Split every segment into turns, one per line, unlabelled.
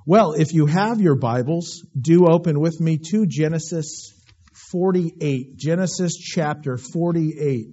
Well, if you have your Bibles, do open with me to Genesis 48. Genesis chapter 48.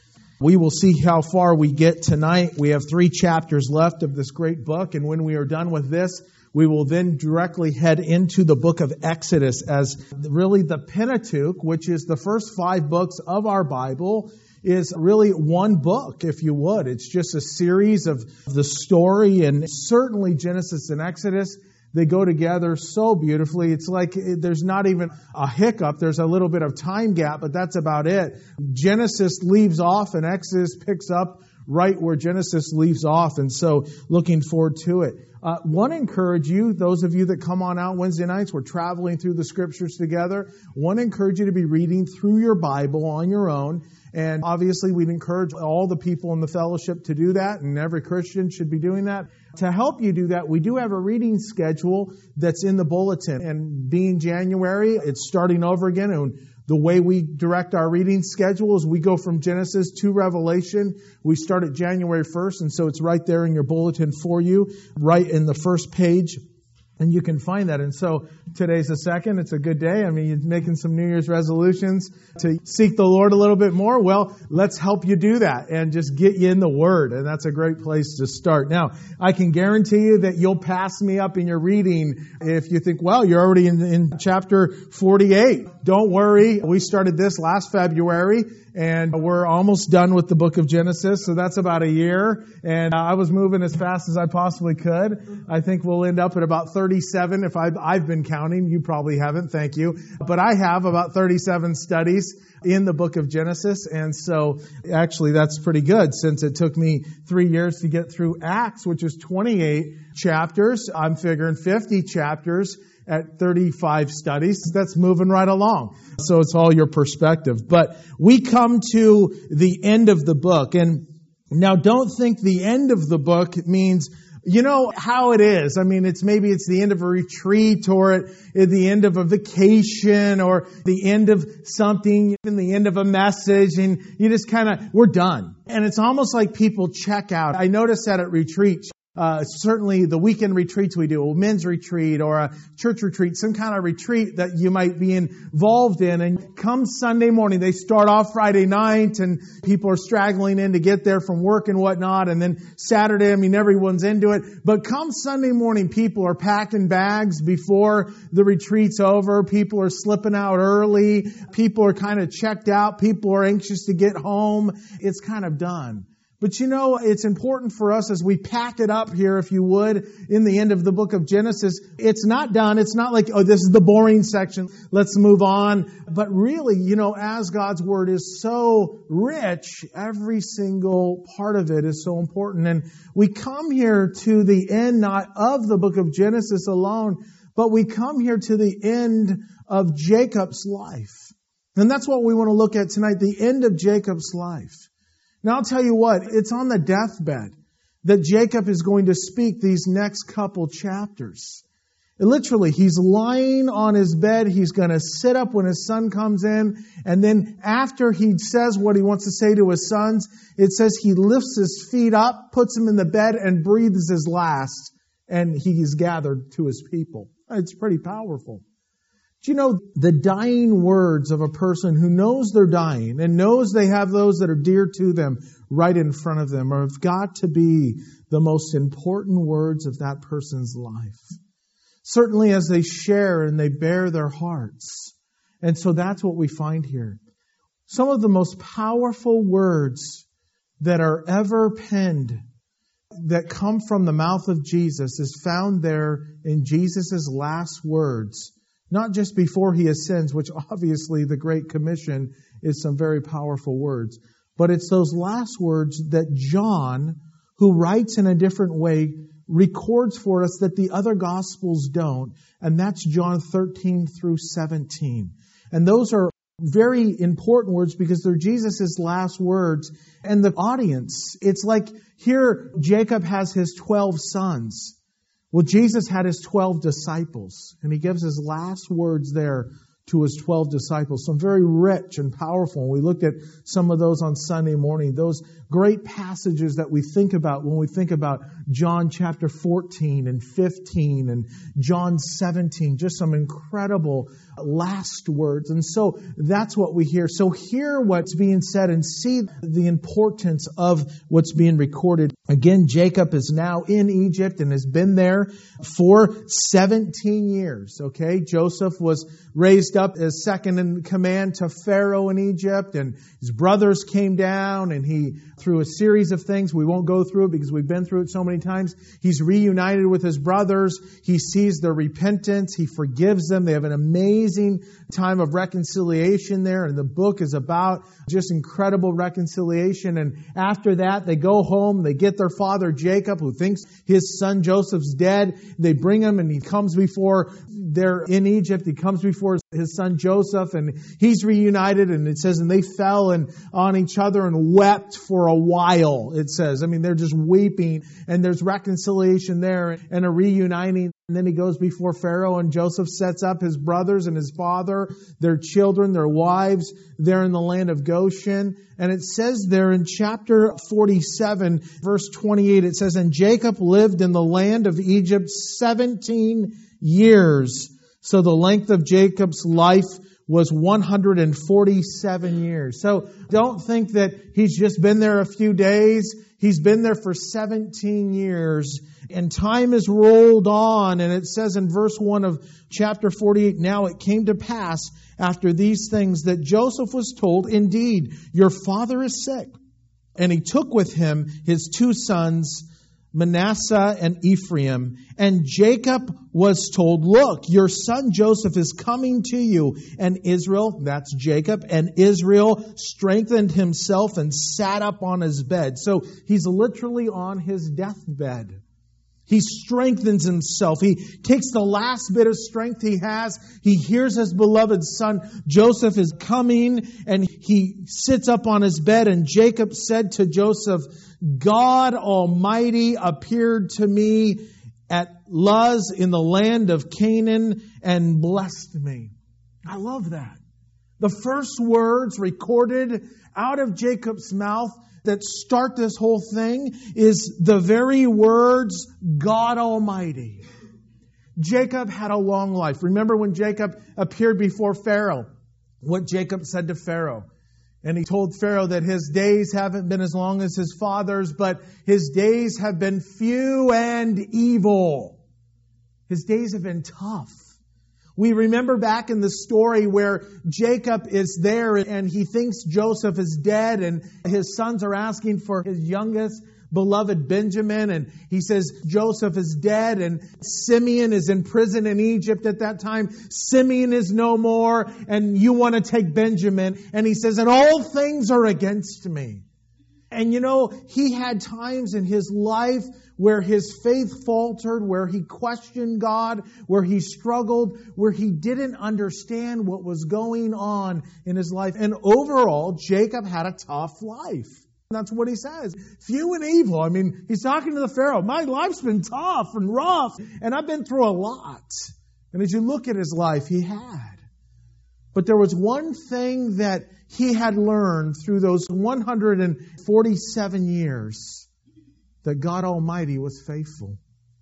We will see how far we get tonight. We have 3 chapters left of this great book, and when we are done with this, we will then directly head into the book of Exodus as really the Pentateuch, which is the first 5 books of our Bible, is really one book, if you would. It's just a series of the story, and certainly Genesis and Exodus, they go together so beautifully. It's like there's not even a hiccup. There's a little bit of time gap, but that's about it. Genesis leaves off and Exodus picks up right where Genesis leaves off. And so looking forward to it. Want to encourage you, those of you that come on out Wednesday nights, we're traveling through the scriptures together. Want to encourage you to be reading through your Bible on your own. And obviously we'd encourage all the people in the fellowship to do that, and every Christian should be doing that. To help you do that, we do have a reading schedule that's in the bulletin. And being January, it's starting over again. And the way we direct our reading schedule is we go from Genesis to Revelation. We start at January 1st, and so it's right there in your bulletin for you, right in the first page. And you can find that. And so today's the 2nd. It's a good day. I mean, you're making some New Year's resolutions to seek the Lord a little bit more. Well, let's help you do that and just get you in the Word. And that's a great place to start. Now, I can guarantee you that you'll pass me up in your reading if you think, well, you're already in chapter 48. Don't worry. We started this last February, and we're almost done with the book of Genesis, so that's about a year. And I was moving as fast as I possibly could. I think we'll end up at about 37 if I've been counting. You probably haven't, thank you. But I have about 37 studies in the book of Genesis, and so actually that's pretty good since it took me 3 years to get through Acts, which is 28 chapters. I'm figuring 50 chapters at 35 studies. That's moving right along. So it's all your perspective. But we come to the end of the book. And now don't think the end of the book means, you know how it is. I mean, maybe it's the end of a retreat or at the end of a vacation or the end of something, even the end of a message, and you just we're done. And it's almost like people check out. I noticed that at retreats. Certainly the weekend retreats we do, a men's retreat or a church retreat, some kind of retreat that you might be involved in. And come Sunday morning, they start off Friday night and people are straggling in to get there from work and whatnot. And then Saturday, everyone's into it. But come Sunday morning, people are packing bags before the retreat's over. People are slipping out early. People are kind of checked out. People are anxious to get home. It's kind of done. But it's important for us as we pack it up here, if you would, in the end of the book of Genesis. It's not done. It's not like, oh, this is the boring section. Let's move on. But really, as God's Word is so rich, every single part of it is so important. And we come here to the end, not of the book of Genesis alone, but we come here to the end of Jacob's life. And that's what we want to look at tonight, the end of Jacob's life. Now I'll tell you what, it's on the deathbed that Jacob is going to speak these next couple chapters. Literally, he's lying on his bed, he's going to sit up when his son comes in, and then after he says what he wants to say to his sons, it says he lifts his feet up, puts them in the bed, and breathes his last, and he is gathered to his people. It's pretty powerful. Do you know the dying words of a person who knows they're dying and knows they have those that are dear to them right in front of them have got to be the most important words of that person's life. Certainly as they share and they bare their hearts. And so that's what we find here. Some of the most powerful words that are ever penned that come from the mouth of Jesus is found there in Jesus' last words. Not just before he ascends, which obviously the Great Commission is some very powerful words, but it's those last words that John, who writes in a different way, records for us that the other Gospels don't, and that's John 13 through 17. And those are very important words because they're Jesus' last words. And the audience, it's like here Jacob has his 12 sons. Well, Jesus had his 12 disciples, and he gives his last words there to His 12 disciples. Some very rich and powerful. And we looked at some of those on Sunday morning. Those great passages that we think about when we think about John chapter 14 and 15 and John 17. Just some incredible last words. And so that's what we hear. So hear what's being said and see the importance of what's being recorded. Again, Jacob is now in Egypt and has been there for 17 years. Okay, Joseph was raised up as second in command to Pharaoh in Egypt, and his brothers came down, and he, through a series of things, we won't go through it because we've been through it so many times, he's reunited with his brothers. He sees their repentance. He forgives them. They have an amazing time of reconciliation there, and the book is about just incredible reconciliation. And after that, they go home. They get their father Jacob, who thinks his son Joseph's dead. They bring him, and he comes before, they're in Egypt, he comes before his son Joseph, and he's reunited, and it says, and they fell on each other and wept for a while, it says. I mean, they're just weeping, and there's reconciliation there and a reuniting. And then he goes before Pharaoh, and Joseph sets up his brothers and his father, their children, their wives, there in the land of Goshen. And it says there in chapter 47, verse 28, it says, and Jacob lived in the land of Egypt 17 years. So the length of Jacob's life was 147 years. So don't think that he's just been there a few days. He's been there for 17 years. And time has rolled on. And it says in verse 1 of chapter 48, now it came to pass after these things that Joseph was told, indeed, your father is sick. And he took with him his two sons, Manasseh and Ephraim. And Jacob was told, look, your son Joseph is coming to you. And Israel, that's Jacob, and Israel strengthened himself and sat up on his bed. So he's literally on his deathbed. He strengthens himself. He takes the last bit of strength he has. He hears his beloved son Joseph is coming, and he sits up on his bed. And Jacob said to Joseph, God Almighty appeared to me at Luz in the land of Canaan and blessed me. I love that. The first words recorded out of Jacob's mouth that start this whole thing is the very words, God Almighty. Jacob had a long life. Remember when Jacob appeared before Pharaoh, what Jacob said to Pharaoh. And he told Pharaoh that his days haven't been as long as his father's, but his days have been few and evil. His days have been tough. We remember back in the story where Jacob is there and he thinks Joseph is dead, and his sons are asking for his youngest beloved Benjamin, and he says Joseph is dead, and Simeon is in prison in Egypt at that time. Simeon is no more, and you want to take Benjamin. And he says, and all things are against me. And you know, he had times in his life where his faith faltered, where he questioned God, where he struggled, where he didn't understand what was going on in his life. And overall, Jacob had a tough life. That's what he says. Few and evil. I mean, he's talking to the Pharaoh. My life's been tough and rough, and I've been through a lot. And as you look at his life, he had. But there was one thing that he had learned through those 147 years, that God Almighty was faithful.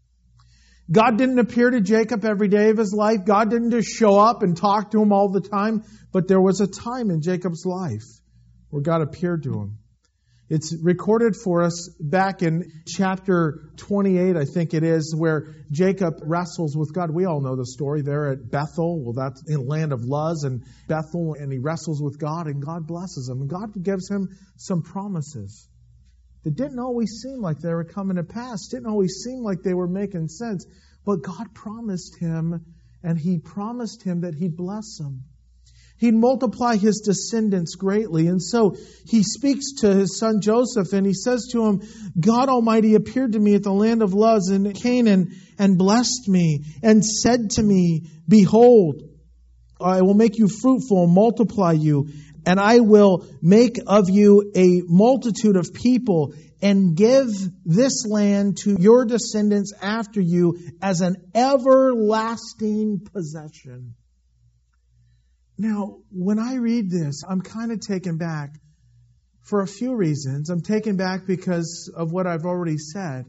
God didn't appear to Jacob every day of his life. God didn't just show up and talk to him all the time. But there was a time in Jacob's life where God appeared to him. It's recorded for us back in chapter 28, I think it is, where Jacob wrestles with God. We all know the story there at Bethel. Well, that's in the land of Luz and Bethel, and he wrestles with God, and God blesses him. And God gives him some promises that didn't always seem like they were coming to pass, didn't always seem like they were making sense. But God promised him, and he promised him that he'd bless him. He'd multiply his descendants greatly. And so he speaks to his son Joseph, and he says to him, God Almighty appeared to me at the land of Luz in Canaan and blessed me and said to me, behold, I will make you fruitful and multiply you, and I will make of you a multitude of people and give this land to your descendants after you as an everlasting possession. Now, when I read this, I'm kind of taken back for a few reasons. I'm taken back because of what I've already said.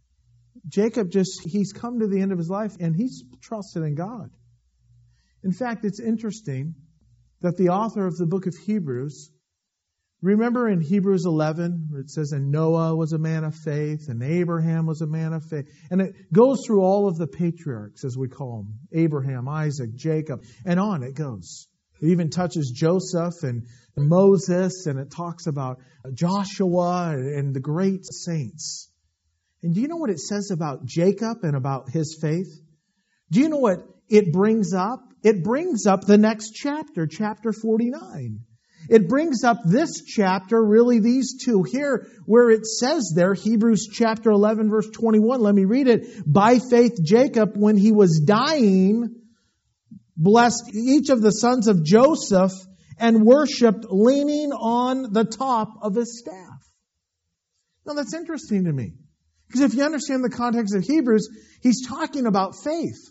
Jacob he's come to the end of his life and he's trusted in God. In fact, it's interesting that the author of the book of Hebrews, remember in Hebrews 11, where it says, and Noah was a man of faith, and Abraham was a man of faith. And it goes through all of the patriarchs, as we call them, Abraham, Isaac, Jacob, and on it goes. It even touches Joseph and Moses, and it talks about Joshua and the great saints. And do you know what it says about Jacob and about his faith? Do you know what it brings up? It brings up the next chapter, chapter 49. It brings up this chapter, really these two here, where it says there, Hebrews chapter 11, verse 21. Let me read it. By faith, Jacob, when he was dying, blessed each of the sons of Joseph and worshipped leaning on the top of his staff. Now that's interesting to me. Because if you understand the context of Hebrews, he's talking about faith.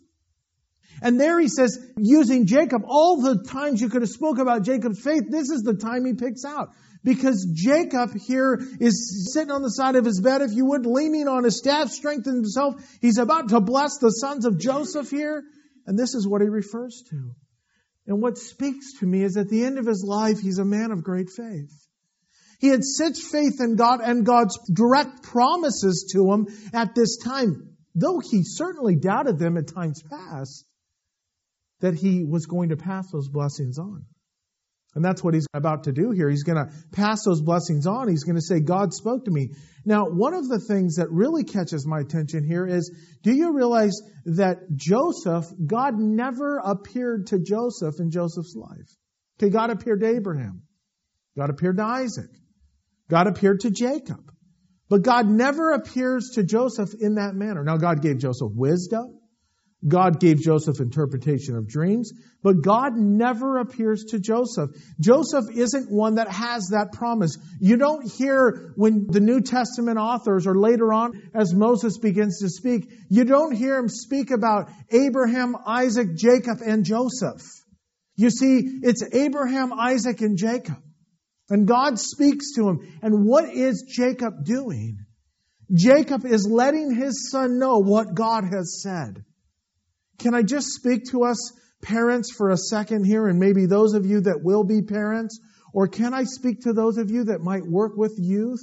And there he says, using Jacob, all the times you could have spoke about Jacob's faith, this is the time he picks out. Because Jacob here is sitting on the side of his bed, if you would, leaning on his staff, strengthening himself. He's about to bless the sons of Joseph here. And this is what he refers to. And what speaks to me is at the end of his life, he's a man of great faith. He had such faith in God and God's direct promises to him at this time, though he certainly doubted them at times past, that he was going to pass those blessings on. And that's what he's about to do here. He's going to pass those blessings on. He's going to say, God spoke to me. Now, one of the things that really catches my attention here is, do you realize that Joseph, God never appeared to Joseph in Joseph's life? Okay, God appeared to Abraham. God appeared to Isaac. God appeared to Jacob. But God never appears to Joseph in that manner. Now, God gave Joseph wisdom. God gave Joseph interpretation of dreams, but God never appears to Joseph. Joseph isn't one that has that promise. You don't hear when the New Testament authors, or later on as Moses begins to speak, you don't hear him speak about Abraham, Isaac, Jacob, and Joseph. You see, it's Abraham, Isaac, and Jacob. And God speaks to him. And what is Jacob doing? Jacob is letting his son know what God has said. Can I just speak to us parents for a second here, and maybe those of you that will be parents? Or can I speak to those of you that might work with youth?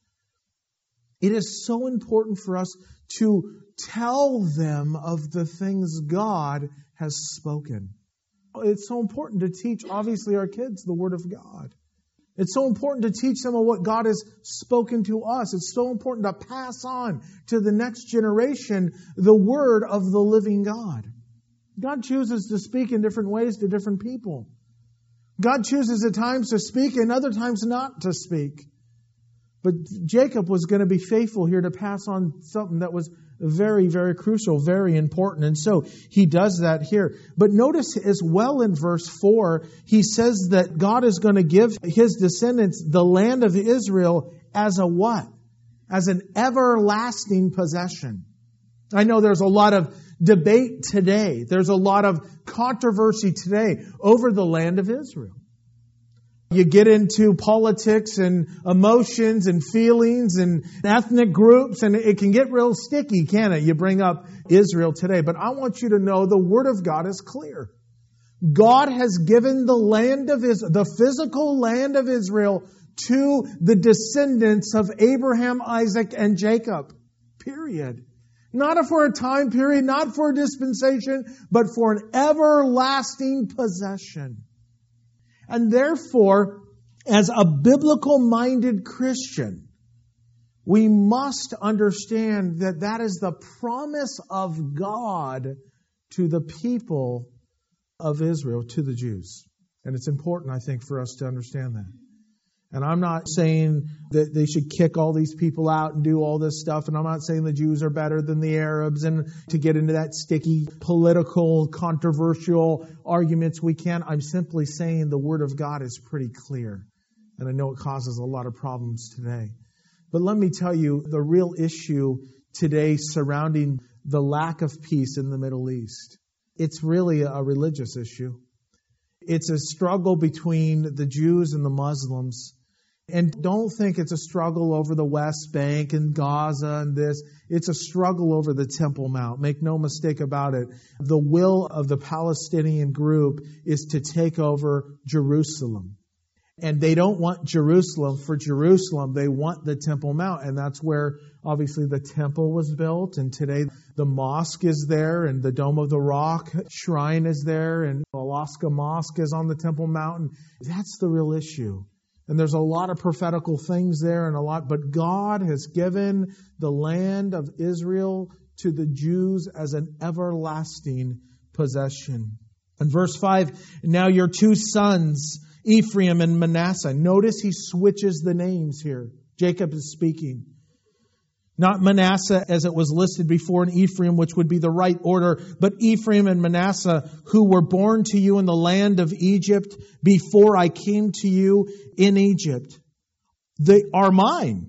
It is so important for us to tell them of the things God has spoken. It's so important to teach, obviously, our kids the Word of God. It's so important to teach them of what God has spoken to us. It's so important to pass on to the next generation the Word of the living God. God chooses to speak in different ways to different people. God chooses at times to speak and other times not to speak. But Jacob was going to be faithful here to pass on something that was very, very crucial, very important. And so he does that here. But notice as well in verse 4, he says that God is going to give his descendants the land of Israel as a what? As an everlasting possession. I know there's a lot of debate today. There's a lot of controversy today over the land of Israel. You get into politics and emotions and feelings and ethnic groups, and it can get real sticky, can't it? You bring up Israel today. But I want you to know the Word of God is clear. God has given the land of Israel, the physical land of Israel, to the descendants of Abraham, Isaac, and Jacob. Period. Not for a time period, not for a dispensation, but for an everlasting possession. And therefore, as a biblical-minded Christian, we must understand that that is the promise of God to the people of Israel, to the Jews. And it's important, I think, for us to understand that. And I'm not saying that they should kick all these people out and do all this stuff. And I'm not saying the Jews are better than the Arabs. And to get into that sticky, political, controversial arguments, we can. I'm simply saying the Word of God is pretty clear. And I know it causes a lot of problems today. But let me tell you, the real issue today surrounding the lack of peace in the Middle East, it's really a religious issue. It's a struggle between the Jews and the Muslims. And don't think it's a struggle over the West Bank and Gaza and this. It's a struggle over the Temple Mount. Make no mistake about it. The will of the Palestinian group is to take over Jerusalem. And they don't want Jerusalem for Jerusalem. They want the Temple Mount. And that's where, obviously, the temple was built. And today, the mosque is there. And the Dome of the Rock shrine is there. And Alaska Mosque is on the Temple Mountain. That's the real issue. And there's a lot of prophetical things there and a lot. But God has given the land of Israel to the Jews as an everlasting possession. In verse 5, now your two sons, Ephraim and Manasseh. Notice he switches the names here. Jacob is speaking. Not Manasseh as it was listed before in Ephraim, which would be the right order, but Ephraim and Manasseh, who were born to you in the land of Egypt before I came to you in Egypt. They are mine.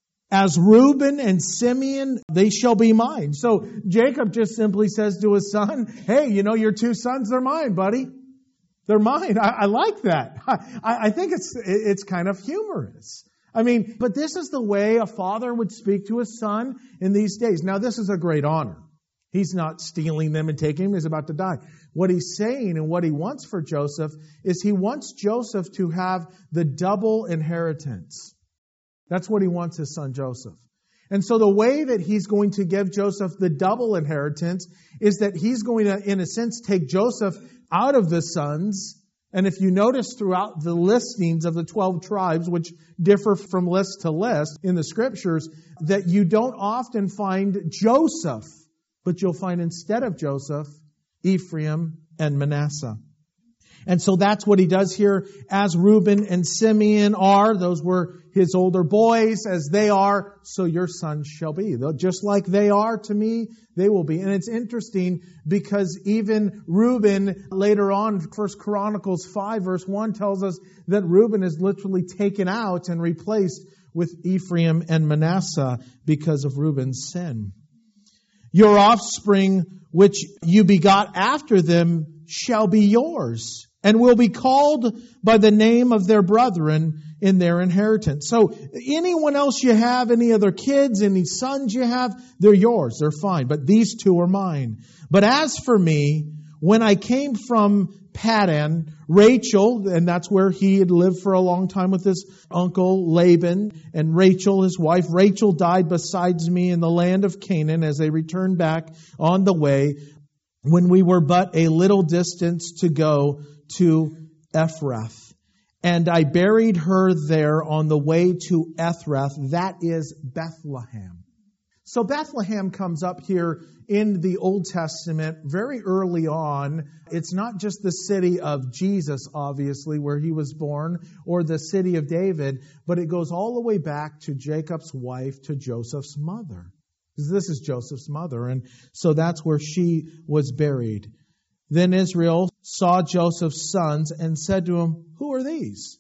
As Reuben and Simeon, they shall be mine. So Jacob just simply says to his son, hey, your two sons are mine, buddy. They're mine. I like that. I think it's kind of humorous. But this is the way a father would speak to his son in these days. Now, this is a great honor. He's not stealing them and taking them. He's about to die. What he's saying and what he wants for Joseph is he wants Joseph to have the double inheritance. That's what he wants his son Joseph. And so the way that he's going to give Joseph the double inheritance is that he's going to, in a sense, take Joseph out of the sons. And if you notice throughout the listings of the 12 tribes, which differ from list to list in the Scriptures, that you don't often find Joseph, but you'll find instead of Joseph, Ephraim and Manasseh. And so that's what he does here. As Reuben and Simeon are, those were his older boys, as they are, so your sons shall be. Just like they are to me, they will be. And it's interesting because even Reuben, later on, 1 Chronicles 5 verse 1 tells us that Reuben is literally taken out and replaced with Ephraim and Manasseh because of Reuben's sin. Your offspring, which you begot after them, shall be yours, and will be called by the name of their brethren in their inheritance. So anyone else you have, any other kids, any sons you have, they're yours. They're fine. But these two are mine. But as for me, when I came from Paddan, Rachel, and that's where he had lived for a long time with his uncle Laban, and Rachel, his wife, Rachel died besides me in the land of Canaan as they returned back on the way when we were but a little distance to go to Ephrath. And I buried her there on the way to Ephrath, that is Bethlehem. So Bethlehem comes up here in the Old Testament very early on. It's not just the city of Jesus, obviously, where he was born, or the city of David, but it goes all the way back to Jacob's wife, to Joseph's mother. Because this is Joseph's mother, and so that's where she was buried. Then Israel saw Joseph's sons and said to him, who are these?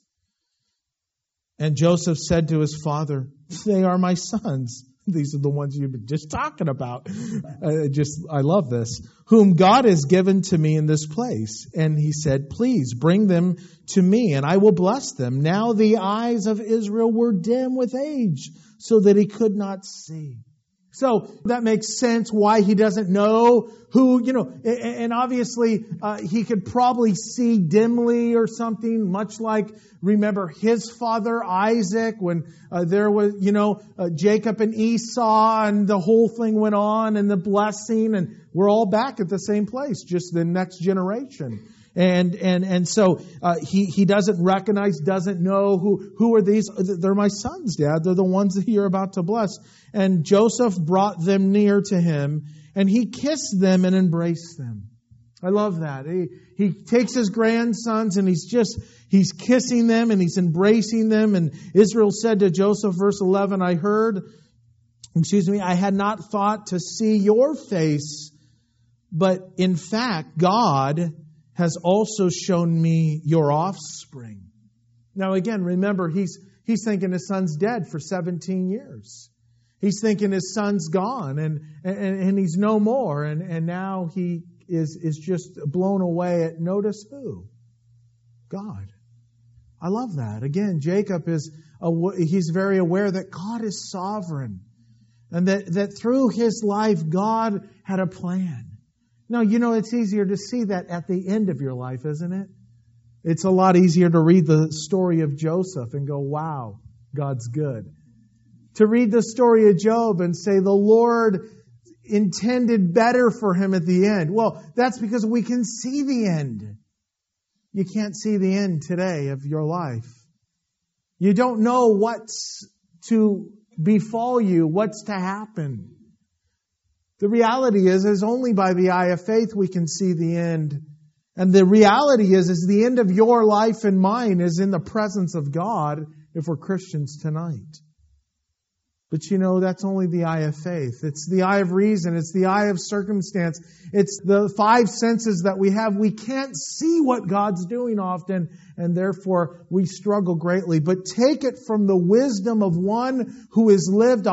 And Joseph said to his father, they are my sons. These are the ones you've been just talking about. I love this. Whom God has given to me in this place. And he said, please bring them to me and I will bless them. Now the eyes of Israel were dim with age so that he could not see. So that makes sense why he doesn't know who, and obviously he could probably see dimly or something, much like, remember his father Isaac when there was, Jacob and Esau and the whole thing went on and the blessing, and we're all back at the same place, just the next generation. And so he doesn't recognize, doesn't know who are these. They're my sons, Dad. They're the ones that you're about to bless. And Joseph brought them near to him, and he kissed them and embraced them. I love that. He takes his grandsons and he's kissing them and he's embracing them. And Israel said to Joseph, verse 11, I had not thought to see your face, but in fact, God has also shown me your offspring. Now again, remember, he's thinking his son's dead for 17 years. He's thinking his son's gone and he's no more. And now he is just blown away at, notice who? God. I love that. Again, Jacob he's very aware that God is sovereign and that through his life, God had a plan. Now, it's easier to see that at the end of your life, isn't it? It's a lot easier to read the story of Joseph and go, wow, God's good. To read the story of Job and say the Lord intended better for him at the end. Well, that's because we can see the end. You can't see the end today of your life. You don't know what's to befall you, what's to happen. The reality is only by the eye of faith we can see the end. And the reality is the end of your life and mine is in the presence of God if we're Christians tonight. But that's only the eye of faith. It's the eye of reason. It's the eye of circumstance. It's the five senses that we have. We can't see what God's doing often, and therefore we struggle greatly. But take it from the wisdom of one who has lived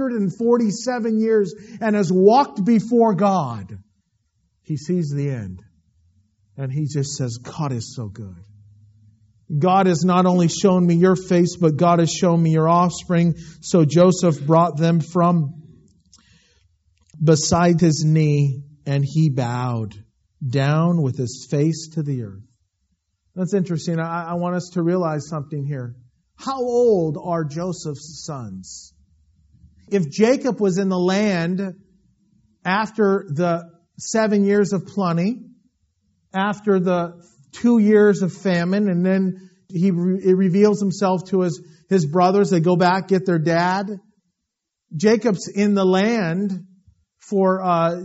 147 years and has walked before God. He sees the end. And he just says, God is so good. God has not only shown me your face, but God has shown me your offspring. So Joseph brought them from beside his knee, and he bowed down with his face to the earth. That's interesting. I want us to realize something here. How old are Joseph's sons? If Jacob was in the land after the 7 years of plenty, after the 2 years of famine, and then he reveals himself to his brothers. They go back, get their dad. Jacob's in the land for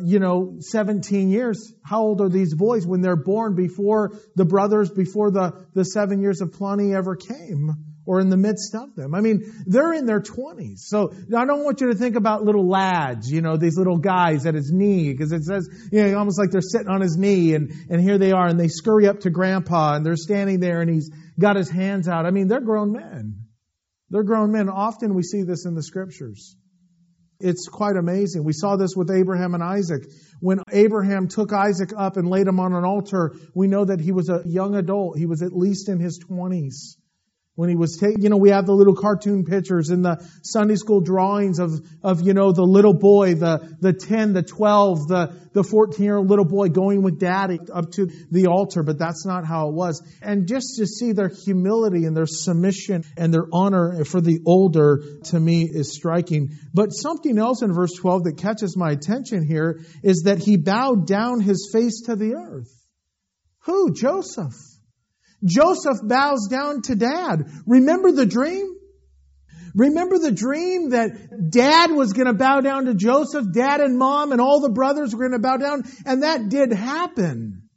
17 years. How old are these boys when they're born before the brothers, before the 7 years of plenty ever came, or in the midst of them? I mean, they're in their 20s. So I don't want you to think about little lads, these little guys at his knee, because it says, almost like they're sitting on his knee, and here they are, and they scurry up to Grandpa, and they're standing there, and he's got his hands out. I mean, they're grown men. They're grown men. Often we see this in the Scriptures. It's quite amazing. We saw this with Abraham and Isaac. When Abraham took Isaac up and laid him on an altar, we know that he was a young adult. He was at least in his 20s. When he was taken, we have the little cartoon pictures in the Sunday school drawings of the little boy, the 10, the 12, the 14-year-old little boy going with daddy up to the altar. But that's not how it was. And just to see their humility and their submission and their honor for the older, to me, is striking. But something else in verse 12 that catches my attention here is that he bowed down his face to the earth. Who? Joseph. Joseph bows down to Dad. Remember the dream? Remember the dream that Dad was going to bow down to Joseph, Dad and Mom and all the brothers were going to bow down, and that did happen.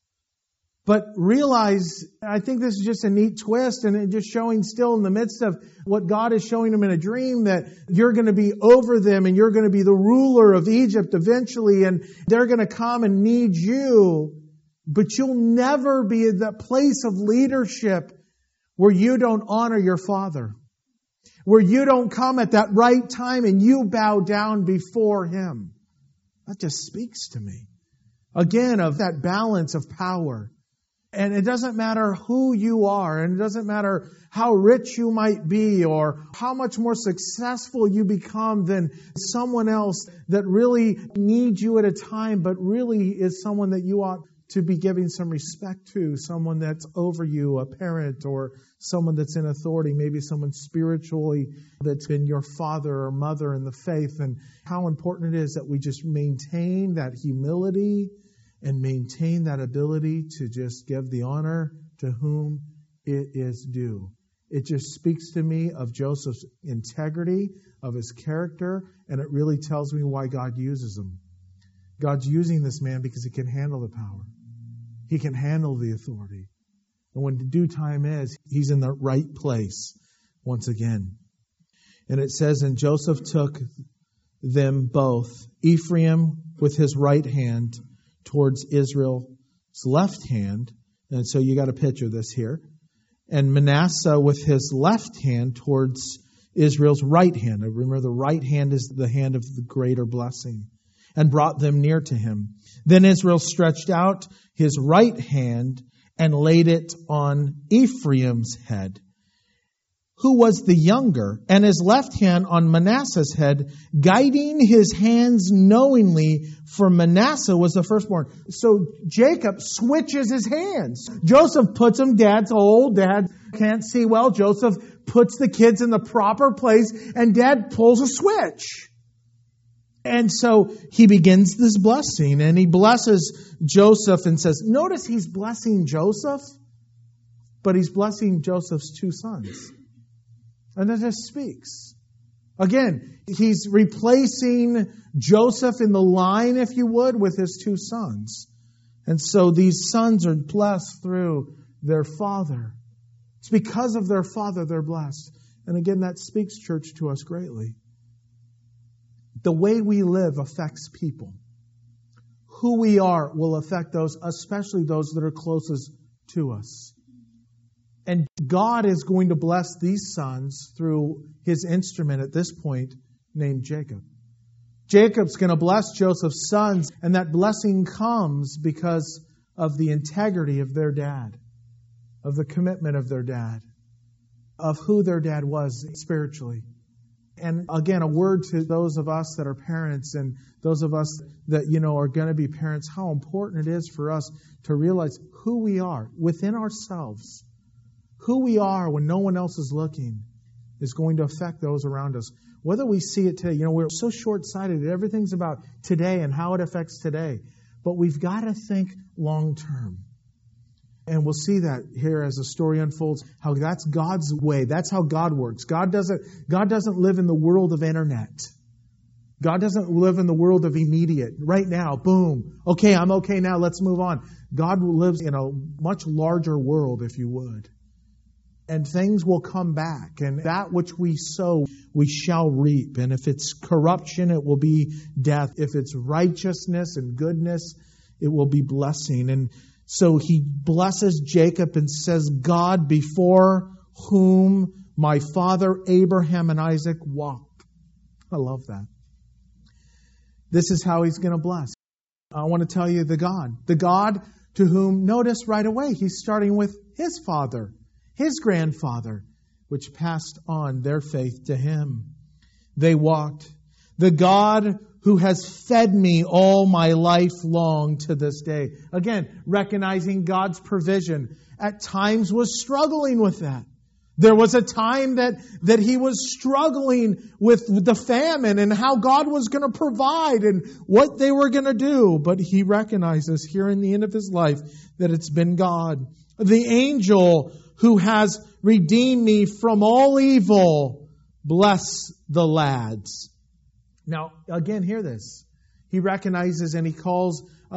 But realize, I think this is just a neat twist, and just showing still in the midst of what God is showing him in a dream, that you're going to be over them and you're going to be the ruler of Egypt eventually, and they're going to come and need you. But you'll never be in that place of leadership where you don't honor your father, where you don't come at that right time and you bow down before him. That just speaks to me. Again, of that balance of power. And it doesn't matter who you are, and it doesn't matter how rich you might be or how much more successful you become than someone else that really needs you at a time, but really is someone that you ought to be giving some respect to, someone that's over you, a parent or someone that's in authority, maybe someone spiritually that's been your father or mother in the faith, and how important it is that we just maintain that humility and maintain that ability to just give the honor to whom it is due. It just speaks to me of Joseph's integrity, of his character, and it really tells me why God uses him. God's using this man because he can handle the power. He can handle the authority. And when the due time is, he's in the right place once again. And it says, and Joseph took them both, Ephraim with his right hand towards Israel's left hand. And so you got to picture this here. And Manasseh with his left hand towards Israel's right hand. And remember, the right hand is the hand of the greater blessing. And brought them near to him. Then Israel stretched out his right hand and laid it on Ephraim's head, who was the younger, and his left hand on Manasseh's head, guiding his hands knowingly, for Manasseh was the firstborn. So Jacob switches his hands. Joseph puts them, Dad's old, Dad can't see well. Joseph puts the kids in the proper place, and Dad pulls a switch. And so he begins this blessing, and he blesses Joseph and says, notice he's blessing Joseph, but he's blessing Joseph's two sons. And it just speaks. Again, he's replacing Joseph in the line, if you would, with his two sons. And so these sons are blessed through their father. It's because of their father they're blessed. And again, that speaks, church, to us greatly. The way we live affects people. Who we are will affect those, especially those that are closest to us. And God is going to bless these sons through His instrument at this point named Jacob. Jacob's going to bless Joseph's sons, and that blessing comes because of the integrity of their dad, of the commitment of their dad, of who their dad was spiritually. And again, a word to those of us that are parents and those of us that, are going to be parents, how important it is for us to realize who we are within ourselves. Who we are when no one else is looking is going to affect those around us. Whether we see it today, we're so short-sighted. Everything's about today and how it affects today. But we've got to think long-term. And we'll see that here as the story unfolds, how that's God's way. That's how God works. God doesn't live in the world of internet. God doesn't live in the world of immediate. Right now, boom. Okay, I'm okay now. Let's move on. God lives in a much larger world, if you would. And things will come back. And that which we sow, we shall reap. And if it's corruption, it will be death. If it's righteousness and goodness, it will be blessing. And so he blesses Jacob and says, God before whom my father Abraham and Isaac walked. I love that. This is how he's going to bless. I want to tell you the God to whom, notice right away, he's starting with his father, his grandfather, which passed on their faith to him. They walked. The God who has fed me all my life long to this day. Again, recognizing God's provision. At times was struggling with that. There was a time that he was struggling with the famine and how God was going to provide and what they were going to do. But he recognizes here in the end of his life that it's been God. The angel who has redeemed me from all evil, bless the lads. Now, again, hear this. He recognizes and he calls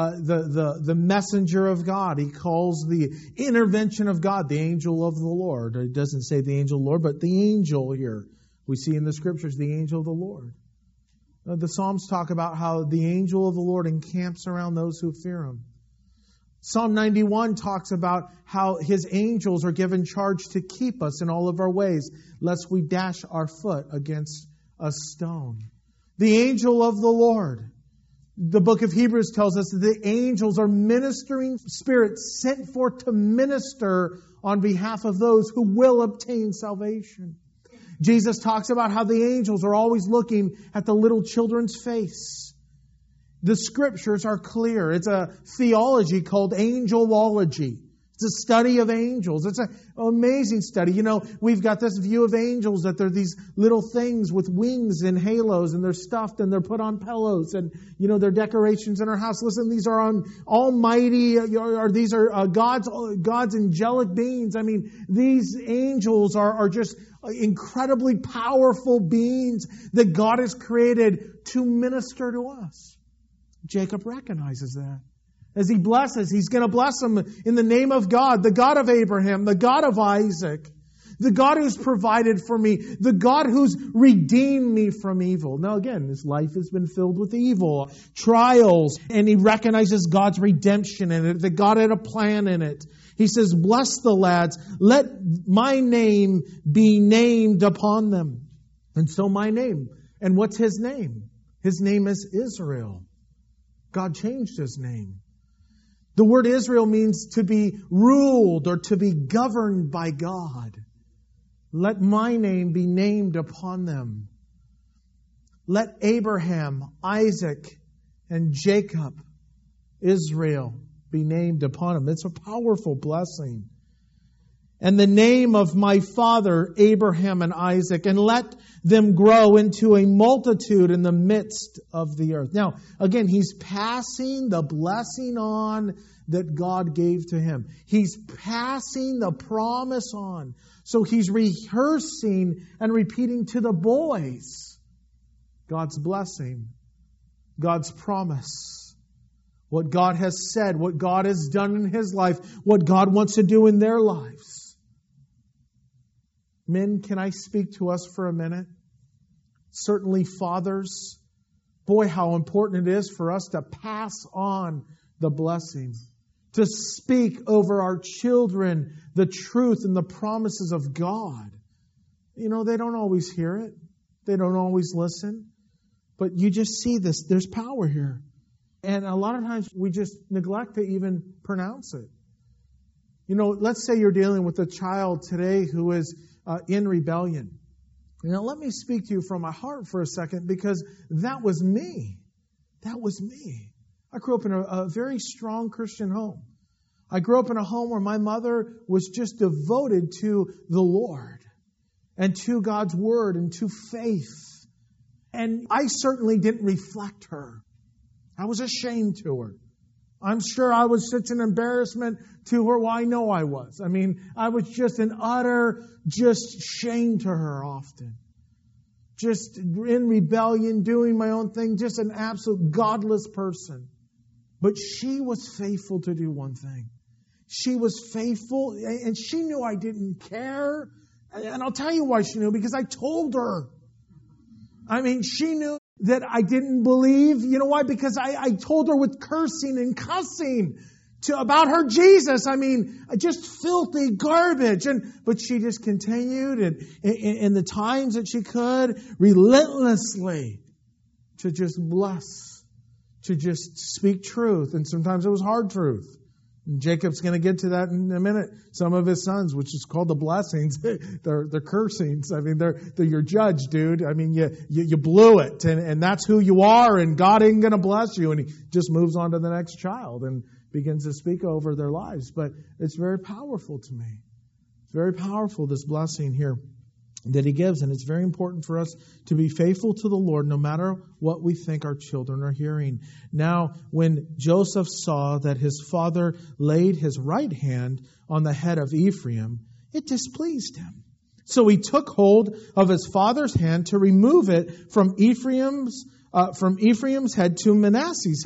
the messenger of God. He calls the intervention of God the angel of the Lord. It doesn't say the angel of the Lord, but the angel here. We see in the Scriptures the angel of the Lord. The Psalms talk about how the angel of the Lord encamps around those who fear Him. Psalm 91 talks about how His angels are given charge to keep us in all of our ways, lest we dash our foot against a stone. The angel of the Lord. The book of Hebrews tells us that the angels are ministering spirits sent forth to minister on behalf of those who will obtain salvation. Jesus talks about how the angels are always looking at the little children's face. The Scriptures are clear. It's a theology called angelology. It's a study of angels. It's an amazing study. We've got this view of angels that they're these little things with wings and halos, and they're stuffed and they're put on pillows, and they're decorations in our house. Listen, these are almighty, or these are God's angelic beings. I mean, these angels are just incredibly powerful beings that God has created to minister to us. Jacob recognizes that. As he blesses, he's going to bless them in the name of God, the God of Abraham, the God of Isaac, the God who's provided for me, the God who's redeemed me from evil. Now again, his life has been filled with evil, trials, and he recognizes God's redemption in it, that God had a plan in it. He says, bless the lads, let my name be named upon them. And so my name. And what's his name? His name is Israel. God changed his name. The word Israel means to be ruled or to be governed by God. Let my name be named upon them. Let Abraham, Isaac, and Jacob, Israel, be named upon them. It's a powerful blessing. And the name of my father, Abraham and Isaac, and let them grow into a multitude in the midst of the earth. Now, again, he's passing the blessing on that God gave to him. He's passing the promise on. So he's rehearsing and repeating to the boys God's blessing, God's promise, what God has said, what God has done in his life, what God wants to do in their lives. Men, can I speak to us for a minute? Certainly fathers, boy, how important it is for us to pass on the blessing, to speak over our children the truth and the promises of God. You know, they don't always hear it. They don't always listen. But you just see this. There's power here. And a lot of times we just neglect to even pronounce it. You know, let's say you're dealing with a child today who is in rebellion. Now, let me speak to you from my heart for a second, because that was me. That was me. I grew up in a very strong Christian home. I grew up in a home where my mother was just devoted to the Lord and to God's Word and to faith. And I certainly didn't reflect her. I was ashamed to her. I'm sure I was such an embarrassment to her. Well, I know I was. I mean, I was just an utter, just shame to her often. Just in rebellion, doing my own thing, just an absolute godless person. But she was faithful to do one thing. She was faithful, and she knew I didn't care. And I'll tell you why she knew, because I told her. I mean, she knew that I didn't believe. You know why? Because I told her with cursing and cussing about her Jesus. I mean, just filthy garbage. But she just continued, and in the times that she could, relentlessly to just bless, to just speak truth. And sometimes it was hard truth. And Jacob's going to get to that in a minute. Some of his sons, which is called the blessings, they're cursings. I mean, they're your judge, dude. I mean, you blew it, and that's who you are, and God ain't going to bless you. And he just moves on to the next child and begins to speak over their lives. But it's very powerful to me. It's very powerful, this blessing here that he gives. And it's very important for us to be faithful to the Lord no matter what we think our children are hearing. Now, when Joseph saw that his father laid his right hand on the head of Ephraim, it displeased him. So he took hold of his father's hand to remove it from Ephraim's head to Manasseh's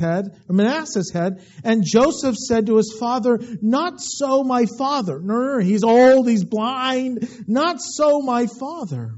head. And Joseph said to his father, "Not so, my father." No, he's old, he's blind. "Not so, my father.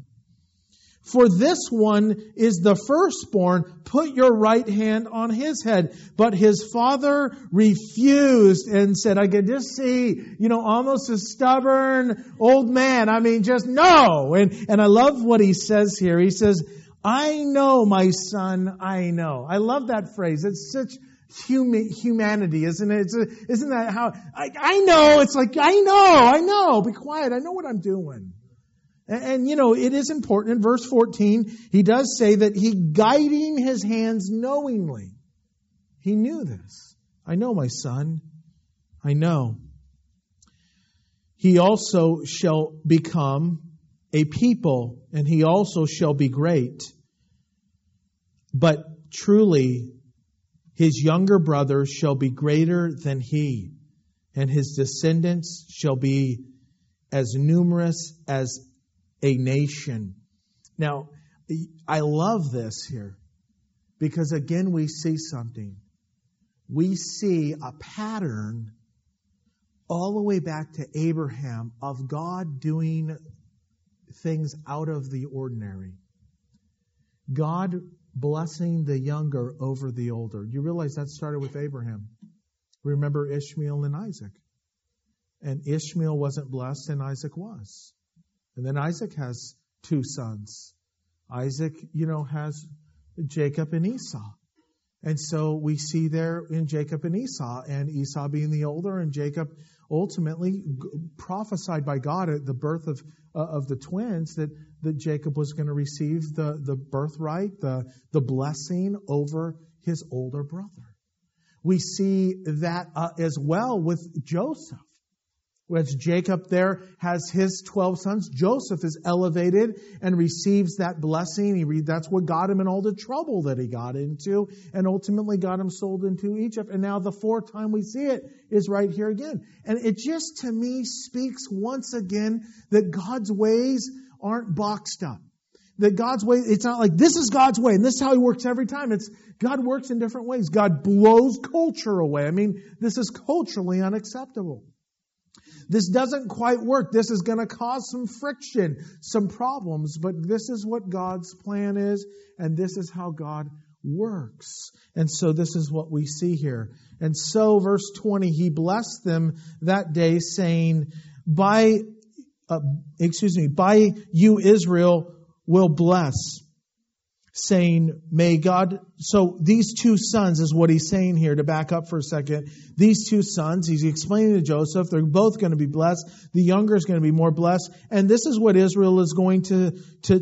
For this one is the firstborn. Put your right hand on his head." But his father refused and said, I could just see, almost a stubborn old man. I mean, just no. And I love what he says here. He says, "I know, my son, I know." I love that phrase. It's such humanity, isn't it? Isn't that how, I know, it's like, I know, be quiet, I know what I'm doing. And it is important. In verse 14, he does say that he guiding his hands knowingly. He knew this. I know, my son, I know. He also shall become a people, and he also shall be great. But truly, his younger brother shall be greater than he, and his descendants shall be as numerous as a nation. Now, I love this here, because again, we see something. We see a pattern all the way back to Abraham of God doing things out of the ordinary. God blessing the younger over the older. You realize that started with Abraham. Remember Ishmael and Isaac. And Ishmael wasn't blessed and Isaac was. And then Isaac has two sons. Isaac, has Jacob and Esau. And so we see there in Jacob and Esau being the older, and Jacob ultimately prophesied by God at the birth of the twins that Jacob was going to receive the birthright, the blessing over his older brother. We see that as well with Joseph. As Jacob there has his 12 sons, Joseph is elevated and receives that blessing. That's what got him in all the trouble that he got into, and ultimately got him sold into Egypt. And now the fourth time we see it is right here again. And it just, to me, speaks once again that God's ways aren't boxed up. That God's way, it's not like this is God's way and this is how He works every time. It's God works in different ways. God blows culture away. I mean, this is culturally unacceptable. This doesn't quite work. This is going to cause some friction, some problems, but this is what God's plan is, and this is how God works. And so this is what we see here. And so, verse 20, He blessed them that day, saying, by you, Israel, will bless, saying, may God... So these two sons is what he's saying here, to back up for a second. These two sons, he's explaining to Joseph, they're both going to be blessed. The younger is going to be more blessed. And this is what Israel is going to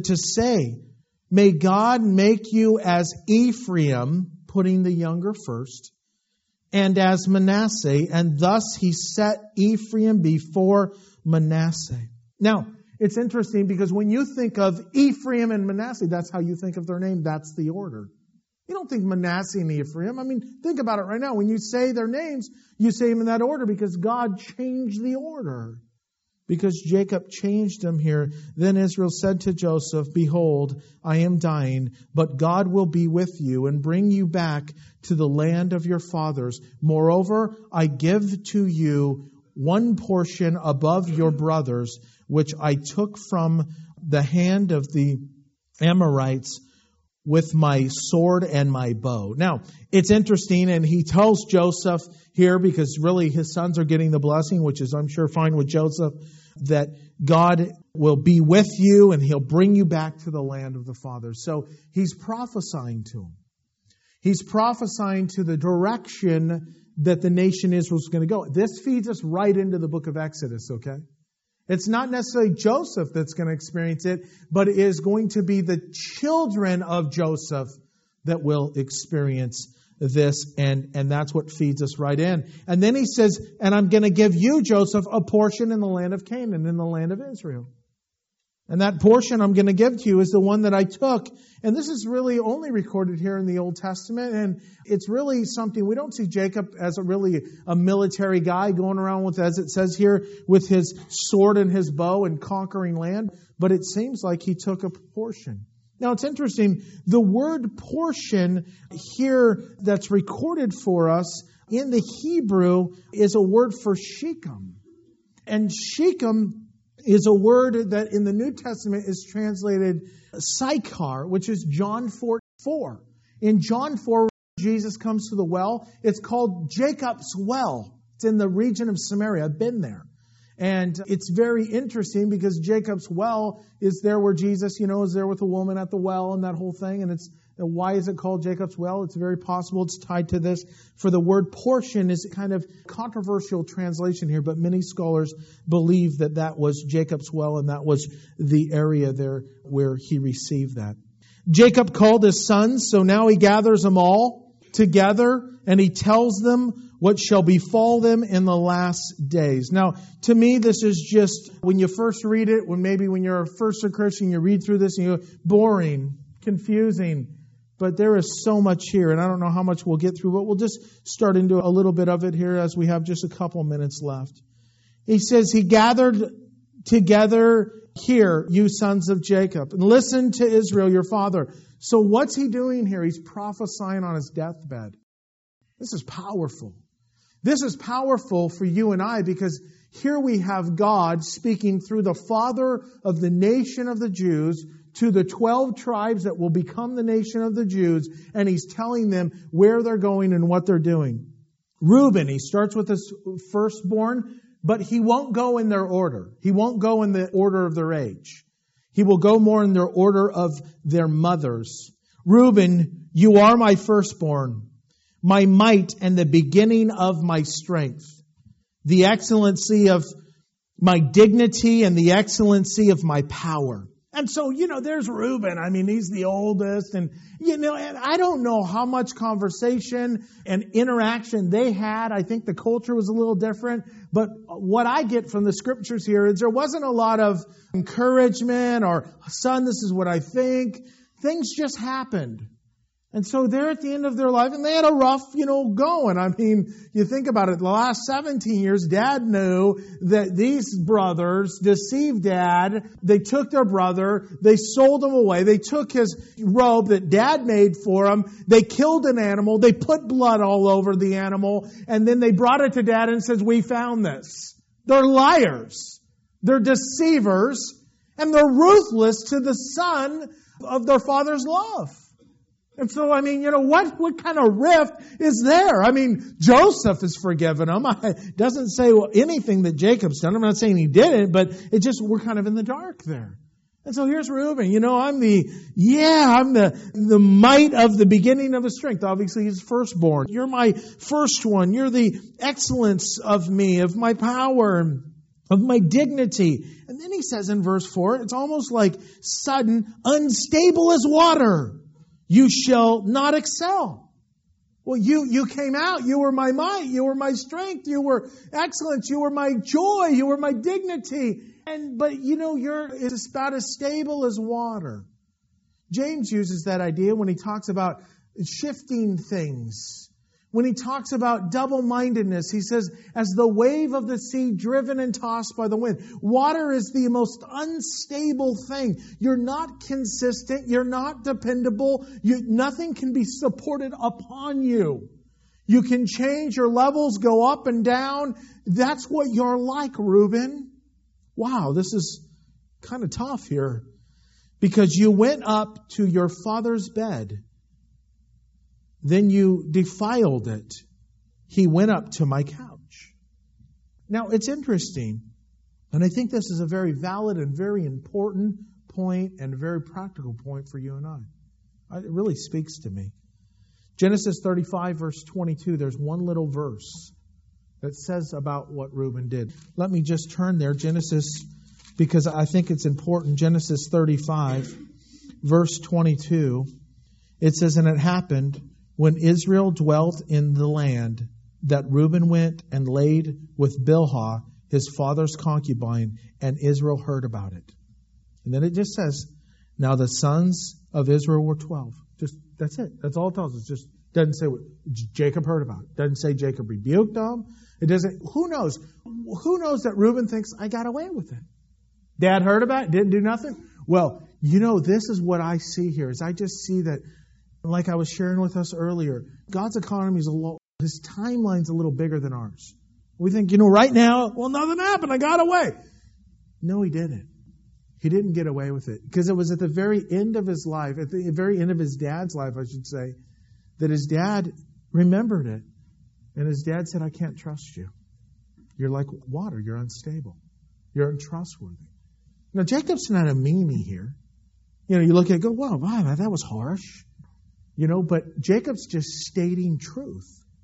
say. May God make you as Ephraim, putting the younger first, and as Manasseh. And thus he set Ephraim before Manasseh. Now, it's interesting because when you think of Ephraim and Manasseh, that's how you think of their name. That's the order. You don't think Manasseh and Ephraim. I mean, think about it right now. When you say their names, you say them in that order because God changed the order. Because Jacob changed them here. Then Israel said to Joseph, behold, I am dying, but God will be with you and bring you back to the land of your fathers. Moreover, I give to you one portion above your brothers, which I took from the hand of the Amorites with my sword and my bow. Now, it's interesting, and he tells Joseph here, because really his sons are getting the blessing, which is, I'm sure, fine with Joseph, that God will be with you and He'll bring you back to the land of the fathers. So he's prophesying to him. He's prophesying to the direction that the nation Israel is going to go. This feeds us right into the book of Exodus, okay? It's not necessarily Joseph that's going to experience it, but it is going to be the children of Joseph that will experience this, and that's what feeds us right in. And then he says, and I'm going to give you, Joseph, a portion in the land of Canaan, in the land of Israel. And that portion I'm going to give to you is the one that I took. And this is really only recorded here in the Old Testament. And it's really something, we don't see Jacob as a military guy going around with, as it says here, with his sword and his bow and conquering land. But it seems like he took a portion. Now it's interesting, the word portion here that's recorded for us in the Hebrew is a word for Shechem. And Shechem is a word that in the New Testament is translated Sychar, which is John 4:4. In John 4, Jesus comes to the well. It's called Jacob's Well. It's in the region of Samaria. I've been there. And it's very interesting because Jacob's Well is there where Jesus, is there with a woman at the well and that whole thing. And why is it called Jacob's Well? It's very possible it's tied to this. For the word portion is kind of controversial translation here, but many scholars believe that was Jacob's Well and that was the area there where he received that. Jacob called his sons, so now he gathers them all together and he tells them what shall befall them in the last days. Now, to me, this is just, when you first read it, when you're first a Christian, you read through this and you go, boring, confusing. But there is so much here, and I don't know how much we'll get through, but we'll just start into a little bit of it here as we have just a couple minutes left. He says, he gathered together here, you sons of Jacob, and listen to Israel, your father. So what's he doing here? He's prophesying on his deathbed. This is powerful. This is powerful for you and I because here we have God speaking through the father of the nation of the Jews to the 12 tribes that will become the nation of the Jews, and He's telling them where they're going and what they're doing. Reuben, he starts with his firstborn, but he won't go in their order. He won't go in the order of their age. He will go more in their order of their mothers. Reuben, you are my firstborn. my might and the beginning of my strength, the excellency of my dignity and the excellency of my power. And so, there's Reuben. I mean, he's the oldest. And I don't know how much conversation and interaction they had. I think the culture was a little different. But what I get from the scriptures here is there wasn't a lot of encouragement or, son, this is what I think. Things just happened. And so they're at the end of their life, and they had a rough, going. I mean, you think about it, the last 17 years, Dad knew that these brothers deceived Dad. They took their brother. They sold him away. They took his robe that Dad made for him. They killed an animal. They put blood all over the animal. And then they brought it to Dad and says, we found this. They're liars. They're deceivers. And they're ruthless to the son of their father's love. And so, what kind of rift is there? Joseph has forgiven them. It doesn't say anything that Jacob's done. I'm not saying he didn't, but we're kind of in the dark there. And so here's Reuben. I'm the might of the beginning of his strength. Obviously, he's firstborn. You're my first one. You're the excellence of me, of my power, of my dignity. And then he says in verse 4, it's almost like sudden, unstable as water. You shall not excel. Well, you came out. You were my might. You were my strength. You were excellence. You were my joy. You were my dignity. But it's about as stable as water. James uses that idea when he talks about shifting things. When he talks about double-mindedness, he says, as the wave of the sea driven and tossed by the wind. Water is the most unstable thing. You're not consistent. You're not dependable. Nothing can be supported upon you. You can change. Your levels go up and down. That's what you're like, Reuben. Wow, this is kind of tough here. Because you went up to your father's bed. Then you defiled it. He went up to my couch. Now, it's interesting, and I think this is a very valid and very important point and a very practical point for you and I. It really speaks to me. Genesis 35, verse 22, there's one little verse that says about what Reuben did. Let me just turn there, Genesis, because I think it's important. Genesis 35, verse 22, it says, and it happened when Israel dwelt in the land, that Reuben went and laid with Bilhah, his father's concubine, and Israel heard about it. And then it just says, now the sons of Israel were 12. That's it. That's all it tells us. Just doesn't say what Jacob heard about it. Doesn't say Jacob rebuked them. It doesn't. Who knows? Who knows that Reuben thinks, I got away with it? Dad heard about it, didn't do nothing? Well, this is what I see here. Is I just see that, like I was sharing with us earlier, God's economy is his timeline's a little bigger than ours. We think, right now, well, nothing happened. I got away. No, he didn't. He didn't get away with it. Because it was at the very end of his life, at the very end of his dad's life, I should say, that his dad remembered it. And his dad said, I can't trust you. You're like water. You're unstable. You're untrustworthy. Now, Jacob's not a meanie here. You look at it and go, wow, that was harsh. But Jacob's just stating truth.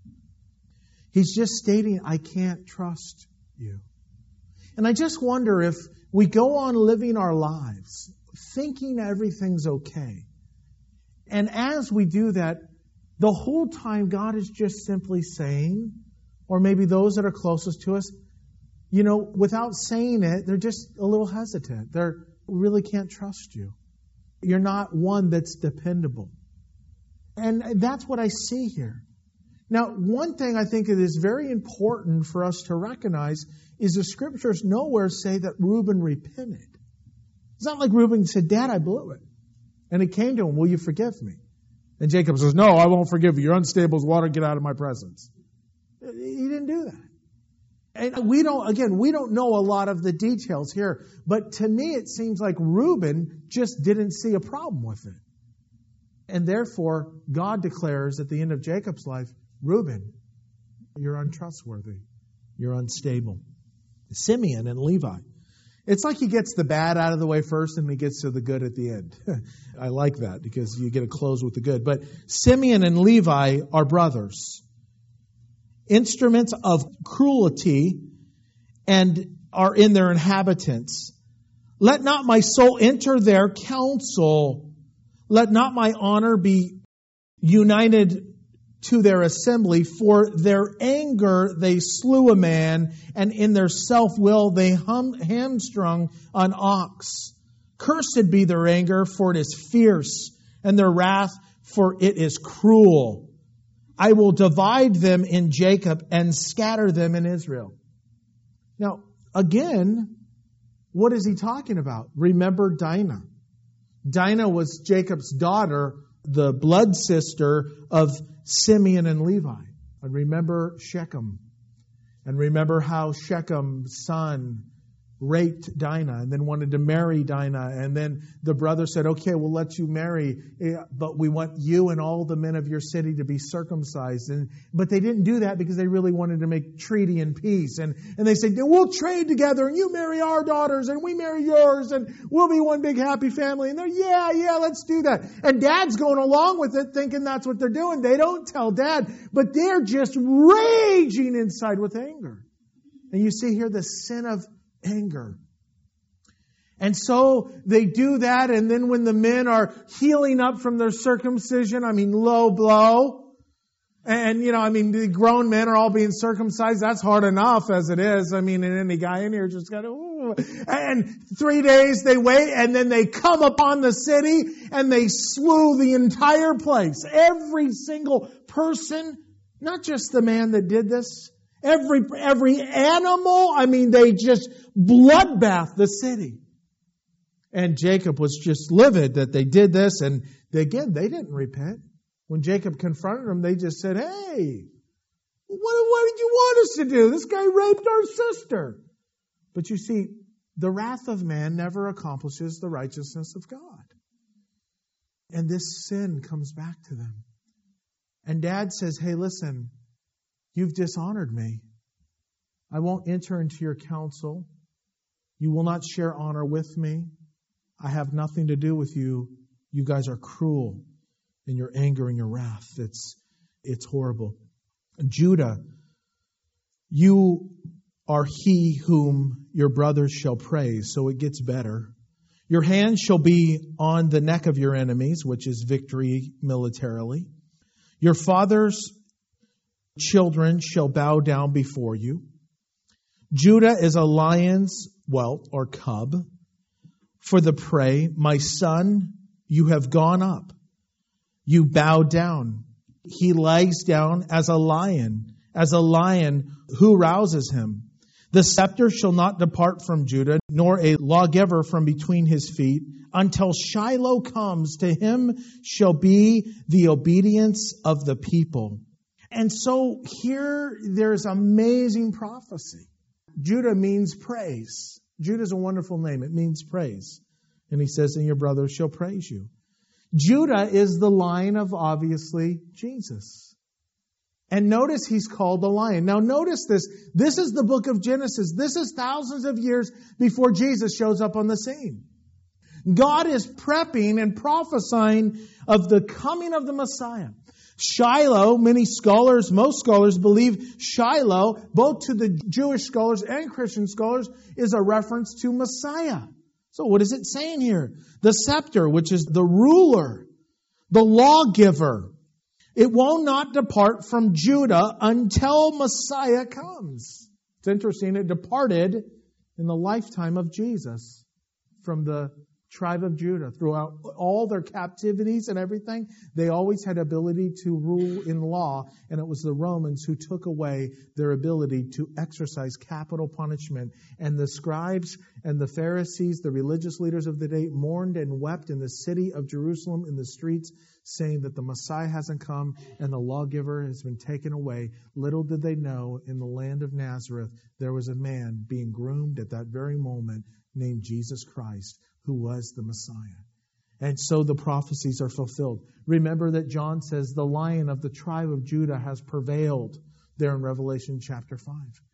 He's just stating, I can't trust you. And I just wonder if we go on living our lives thinking everything's okay. And as we do that, the whole time God is just simply saying, or maybe those that are closest to us, without saying it, they're just a little hesitant. They really can't trust you. You're not one that's dependable. And that's what I see here. Now, one thing I think it is very important for us to recognize is the scriptures nowhere say that Reuben repented. It's not like Reuben said, Dad, I blew it. And he came to him, will you forgive me? And Jacob says, no, I won't forgive you. You're unstable as water. Get out of my presence. He didn't do that. And we don't know a lot of the details here. But to me, it seems like Reuben just didn't see a problem with it. And therefore, God declares at the end of Jacob's life, Reuben, you're untrustworthy. You're unstable. Simeon and Levi. It's like he gets the bad out of the way first and he gets to the good at the end. I like that because you get to close with the good. But Simeon and Levi are brothers, instruments of cruelty, and are in their inhabitants. Let not my soul enter their council. Let not my honor be united to their assembly. For their anger they slew a man, and in their self-will they hamstrung an ox. Cursed be their anger, for it is fierce, and their wrath, for it is cruel. I will divide them in Jacob and scatter them in Israel. Now, again, what is he talking about? Remember Dinah. Dinah was Jacob's daughter, the blood sister of Simeon and Levi. And remember Shechem. And remember how Shechem's son raped Dinah and then wanted to marry Dinah. And then the brother said, okay, we'll let you marry, but we want you and all the men of your city to be circumcised. But they didn't do that because they really wanted to make treaty and peace. And they said, we'll trade together and you marry our daughters and we marry yours and we'll be one big happy family. And they're, yeah, let's do that. And Dad's going along with it thinking that's what they're doing. They don't tell Dad, but they're just raging inside with anger. And you see here the sin of anger. And so they do that, and then when the men are healing up from their circumcision, low blow. And, the grown men are all being circumcised. That's hard enough as it is. And any guy in here just got to, ooh. And 3 days they wait, and then they come upon the city, and they slew the entire place. Every single person, not just the man that did this, every animal, they just bloodbath the city. And Jacob was just livid that they did this. And they didn't repent. When Jacob confronted them, they just said, hey, what did you want us to do? This guy raped our sister. But you see, the wrath of man never accomplishes the righteousness of God. And this sin comes back to them. And Dad says, hey, listen, you've dishonored me. I won't enter into your counsel. You will not share honor with me. I have nothing to do with you. You guys are cruel in your anger and your wrath. It's horrible. Judah, you are he whom your brothers shall praise. So it gets better. Your hand shall be on the neck of your enemies, which is victory militarily. Your father's children shall bow down before you. Judah is a lion's whelp or cub for the prey. My son, you have gone up. You bow down. He lies down as a lion who rouses him. The scepter shall not depart from Judah, nor a lawgiver from between his feet, until Shiloh comes. To him shall be the obedience of the people. And so here there's amazing prophecy. Judah means praise. Judah's a wonderful name. It means praise. And he says, and your brothers shall praise you. Judah is the line of, obviously, Jesus. And notice he's called the lion. Now notice this. This is the book of Genesis. This is thousands of years before Jesus shows up on the scene. God is prepping and prophesying of the coming of the Messiah. Shiloh, most scholars believe Shiloh, both to the Jewish scholars and Christian scholars, is a reference to Messiah. So what is it saying here? The scepter, which is the ruler, the lawgiver, it will not depart from Judah until Messiah comes. It's interesting, it departed in the lifetime of Jesus from the tribe of Judah. Throughout all their captivities and everything, they always had ability to rule in law, and it was the Romans who took away their ability to exercise capital punishment. And the scribes and the Pharisees, the religious leaders of the day, mourned and wept in the city of Jerusalem in the streets, saying that the Messiah hasn't come and the lawgiver has been taken away. Little did they know, in the land of Nazareth, there was a man being groomed at that very moment named Jesus Christ, who was the Messiah. And so the prophecies are fulfilled. Remember that John says the Lion of the tribe of Judah has prevailed there in Revelation chapter 5.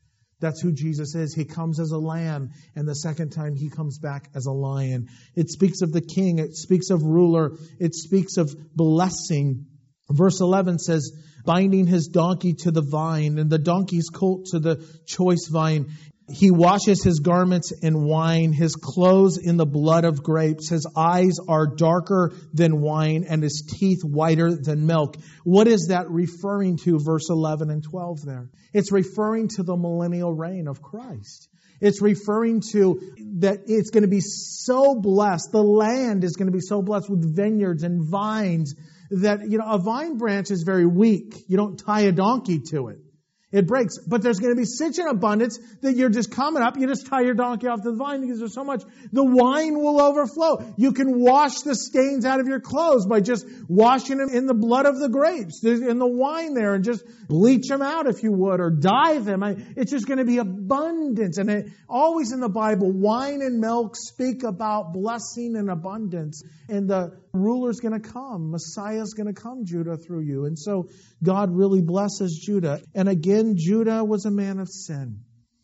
That's who Jesus is. He comes as a lamb, and the second time He comes back as a lion. It speaks of the king. It speaks of ruler. It speaks of blessing. Verse 11 says, binding His donkey to the vine, and the donkey's colt to the choice vine. He washes His garments in wine, His clothes in the blood of grapes. His eyes are darker than wine, and His teeth whiter than milk. What is that referring to, verse 11 and 12 there? It's referring to the millennial reign of Christ. It's referring to that it's going to be so blessed. The land is going to be so blessed with vineyards and vines that, a vine branch is very weak. You don't tie a donkey to it. It breaks. But there's going to be such an abundance that you're just coming up. You just tie your donkey off the vine because there's so much. The wine will overflow. You can wash the stains out of your clothes by just washing them in the blood of the grapes, in the wine there, and just bleach them out if you would, or dye them. It's just going to be abundance. And always in the Bible, wine and milk speak about blessing and abundance. And the ruler's going to come. Messiah's going to come, Judah, through you. And so God really blesses Judah. And again, Judah was a man of sin.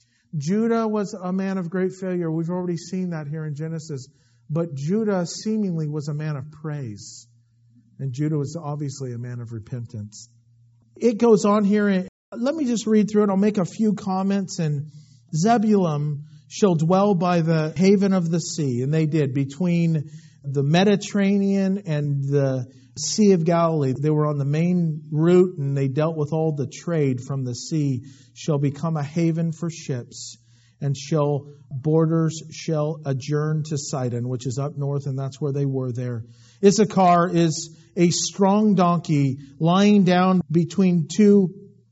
Judah was a man of great failure. We've already seen that here in Genesis. But Judah seemingly was a man of praise. And Judah was obviously a man of repentance. It goes on here. And let me just read through it. I'll make a few comments. And Zebulun shall dwell by the haven of the sea. And they did, between the Mediterranean and the Sea of Galilee. They were on the main route, and they dealt with all the trade from the sea. Shall become a haven for ships, and borders shall adjourn to Sidon, which is up north, and that's where they were there. Issachar is a strong donkey lying down between two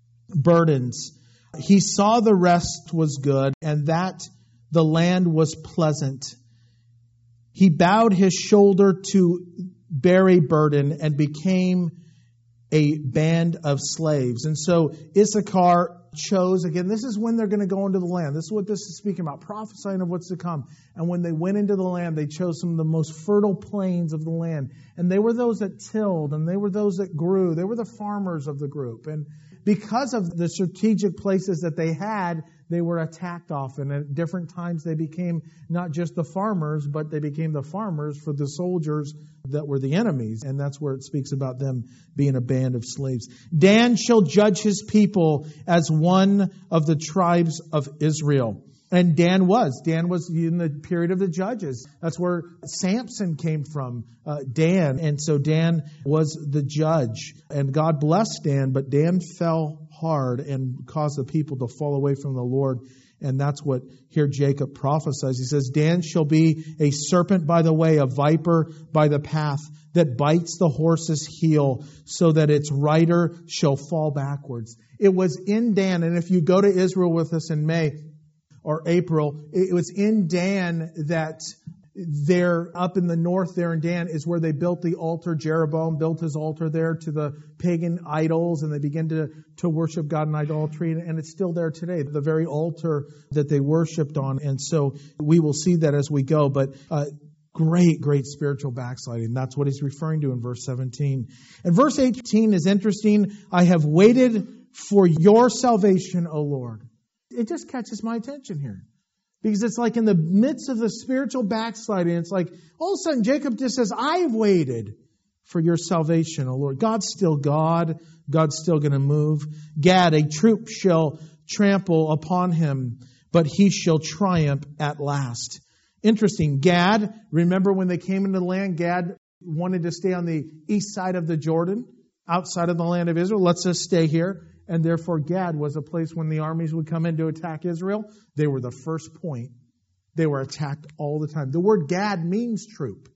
burdens. He saw the rest was good, and that the land was pleasant. He bowed his shoulder to bear a burden and became a band of slaves. And so Issachar chose, again, this is when they're going to go into the land. This is what this is speaking about, prophesying of what's to come. And when they went into the land, they chose some of the most fertile plains of the land. And they were those that tilled, and they were those that grew. They were the farmers of the group. And because of the strategic places that they had, they were attacked often. At different times, they became not just the farmers, but they became the farmers for the soldiers that were the enemies. And that's where it speaks about them being a band of slaves. Dan shall judge his people as one of the tribes of Israel. And Dan was in the period of the judges. That's where Samson came from, Dan. And so Dan was the judge. And God blessed Dan, but Dan fell hard and caused the people to fall away from the Lord. And that's what here Jacob prophesies. He says, Dan shall be a serpent by the way, a viper by the path, that bites the horse's heel, so that its rider shall fall backwards. It was in Dan, and if you go to Israel with us in May or April, it was in Dan that there, up in the north there in Dan, is where they built the altar. Jeroboam built his altar there to the pagan idols, and they began to worship God in idolatry. And it's still there today, the very altar that they worshipped on. And so we will see that as we go. But great spiritual backsliding. That's what he's referring to in verse 17. And verse 18 is interesting. I have waited for your salvation, O Lord. It just catches my attention here. Because it's like in the midst of the spiritual backsliding, it's like all of a sudden Jacob just says, I've waited for your salvation, O Lord. God's still God. God's still going to move. Gad, a troop shall trample upon him, but he shall triumph at last. Interesting. Gad, remember when they came into the land, Gad wanted to stay on the east side of the Jordan, outside of the land of Israel. Let's just stay here. And therefore Gad was a place when the armies would come in to attack Israel. They were the first point. They were attacked all the time. The word Gad means troop.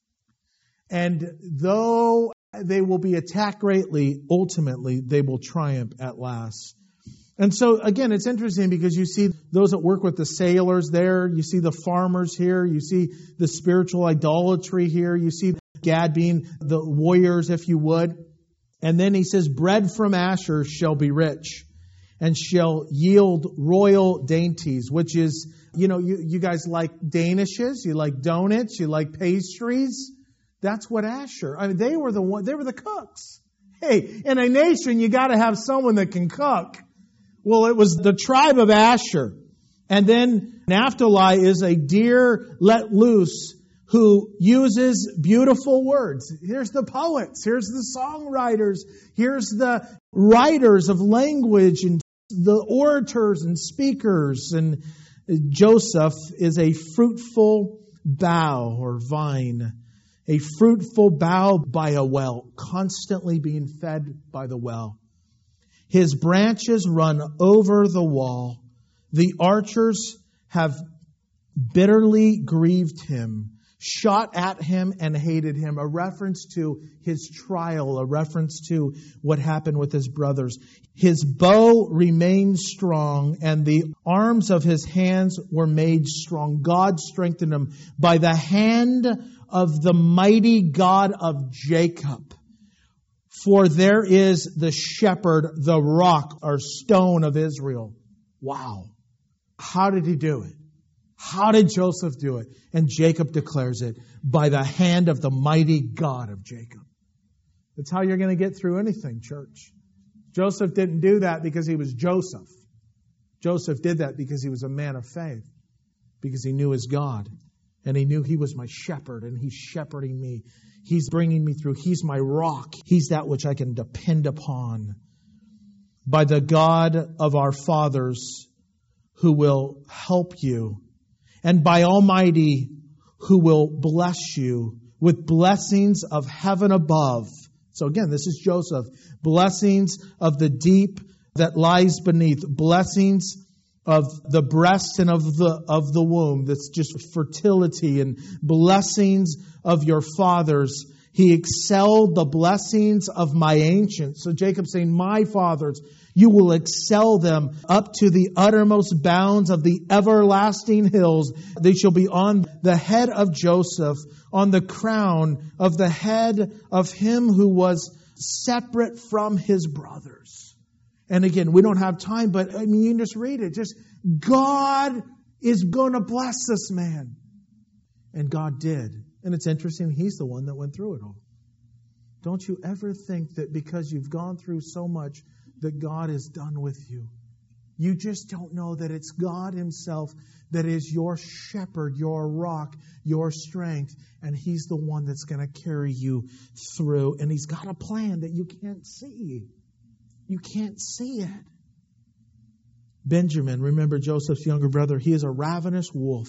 And though they will be attacked greatly, ultimately they will triumph at last. And so, again, it's interesting because you see those that work with the sailors there. You see the farmers here. You see the spiritual idolatry here. You see Gad being the warriors, if you would. And then he says, bread from Asher shall be rich and shall yield royal dainties, which is, you guys like danishes, you like donuts, you like pastries. That's what Asher, they were the cooks. Hey, in a nation, you got to have someone that can cook. Well, it was the tribe of Asher. And then Naphtali is a deer let loose who uses beautiful words. Here's the poets. Here's the songwriters. Here's the writers of language and the orators and speakers. And Joseph is a fruitful bough or vine. A fruitful bough by a well, constantly being fed by the well. His branches run over the wall. The archers have bitterly grieved him, shot at him and hated him. A reference to his trial, a reference to what happened with his brothers. His bow remained strong and the arms of his hands were made strong. God strengthened him by the hand of the mighty God of Jacob. For there is the shepherd, the rock or stone of Israel. Wow. How did he do it? How did Joseph do it? And Jacob declares it, by the hand of the mighty God of Jacob. That's how you're going to get through anything, church. Joseph didn't do that because he was Joseph. Joseph did that because he was a man of faith, because he knew his God. And he knew he was my shepherd, and he's shepherding me. He's bringing me through. He's my rock. He's that which I can depend upon. By the God of our fathers, who will help you, and by Almighty, who will bless you with blessings of heaven above. So again, this is Joseph. Blessings of the deep that lies beneath. Blessings of the breast and of the womb. That's just fertility, and blessings of your fathers. He excelled the blessings of my ancients. So Jacob's saying, my fathers, you will excel them up to the uttermost bounds of the everlasting hills. They shall be on the head of Joseph, on the crown of the head of him who was separate from his brothers. And again, we don't have time, but I mean, you can just read it. Just God is going to bless this man. And God did. And it's interesting, he's the one that went through it all. Don't you ever think that because you've gone through so much that God is done with you. You just don't know that it's God himself that is your shepherd, your rock, your strength. And he's the one that's going to carry you through. And he's got a plan that you can't see. You can't see it. Benjamin, remember Joseph's younger brother, he is a ravenous wolf.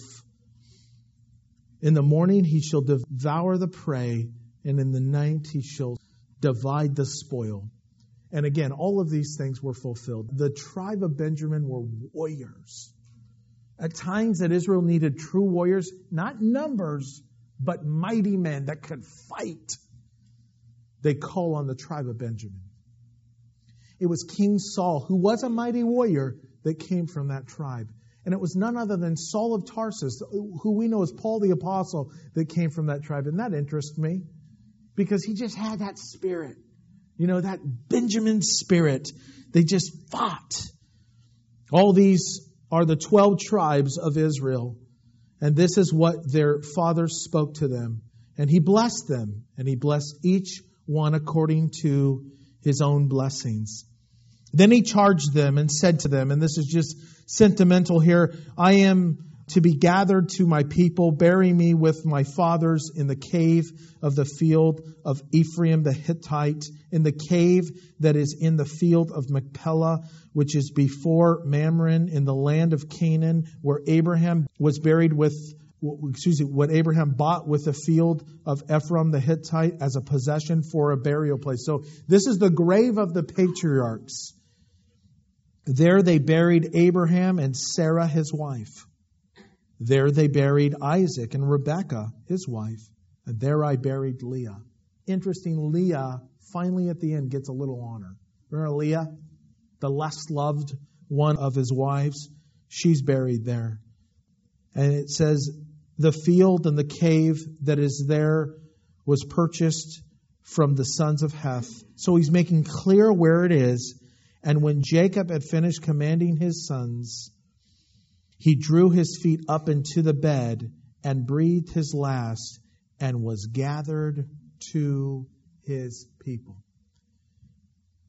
In the morning he shall devour the prey, and in the night he shall divide the spoil. And again, all of these things were fulfilled. The tribe of Benjamin were warriors. At times that Israel needed true warriors, not numbers, but mighty men that could fight. They call on the tribe of Benjamin. It was King Saul, who was a mighty warrior, that came from that tribe. And it was none other than Saul of Tarsus, who we know as Paul the Apostle, that came from that tribe. And that interests me, because he just had that spirit. You know, that Benjamin spirit. They just fought. All these are the 12 tribes of Israel. And this is what their father spoke to them. And he blessed them. And he blessed each one according to his own blessings. Then he charged them and said to them, and this is just sentimental here, I am to be gathered to my people. Bury me with my fathers in the cave of the field of Ephraim the Hittite, in the cave that is in the field of Machpelah, which is before Mamre, in the land of Canaan, where Abraham was buried with, what Abraham bought with the field of Ephraim the Hittite as a possession for a burial place. So this is the grave of the patriarchs. There they buried Abraham and Sarah his wife. There they buried Isaac and Rebekah his wife. And there I buried Leah. Interesting, Leah finally at the end gets a little honor. Remember Leah, the less loved one of his wives? She's buried there. And it says, the field and the cave that is there was purchased from the sons of Heth. So he's making clear where it is. And when Jacob had finished commanding his sons, he drew his feet up into the bed and breathed his last and was gathered to his people.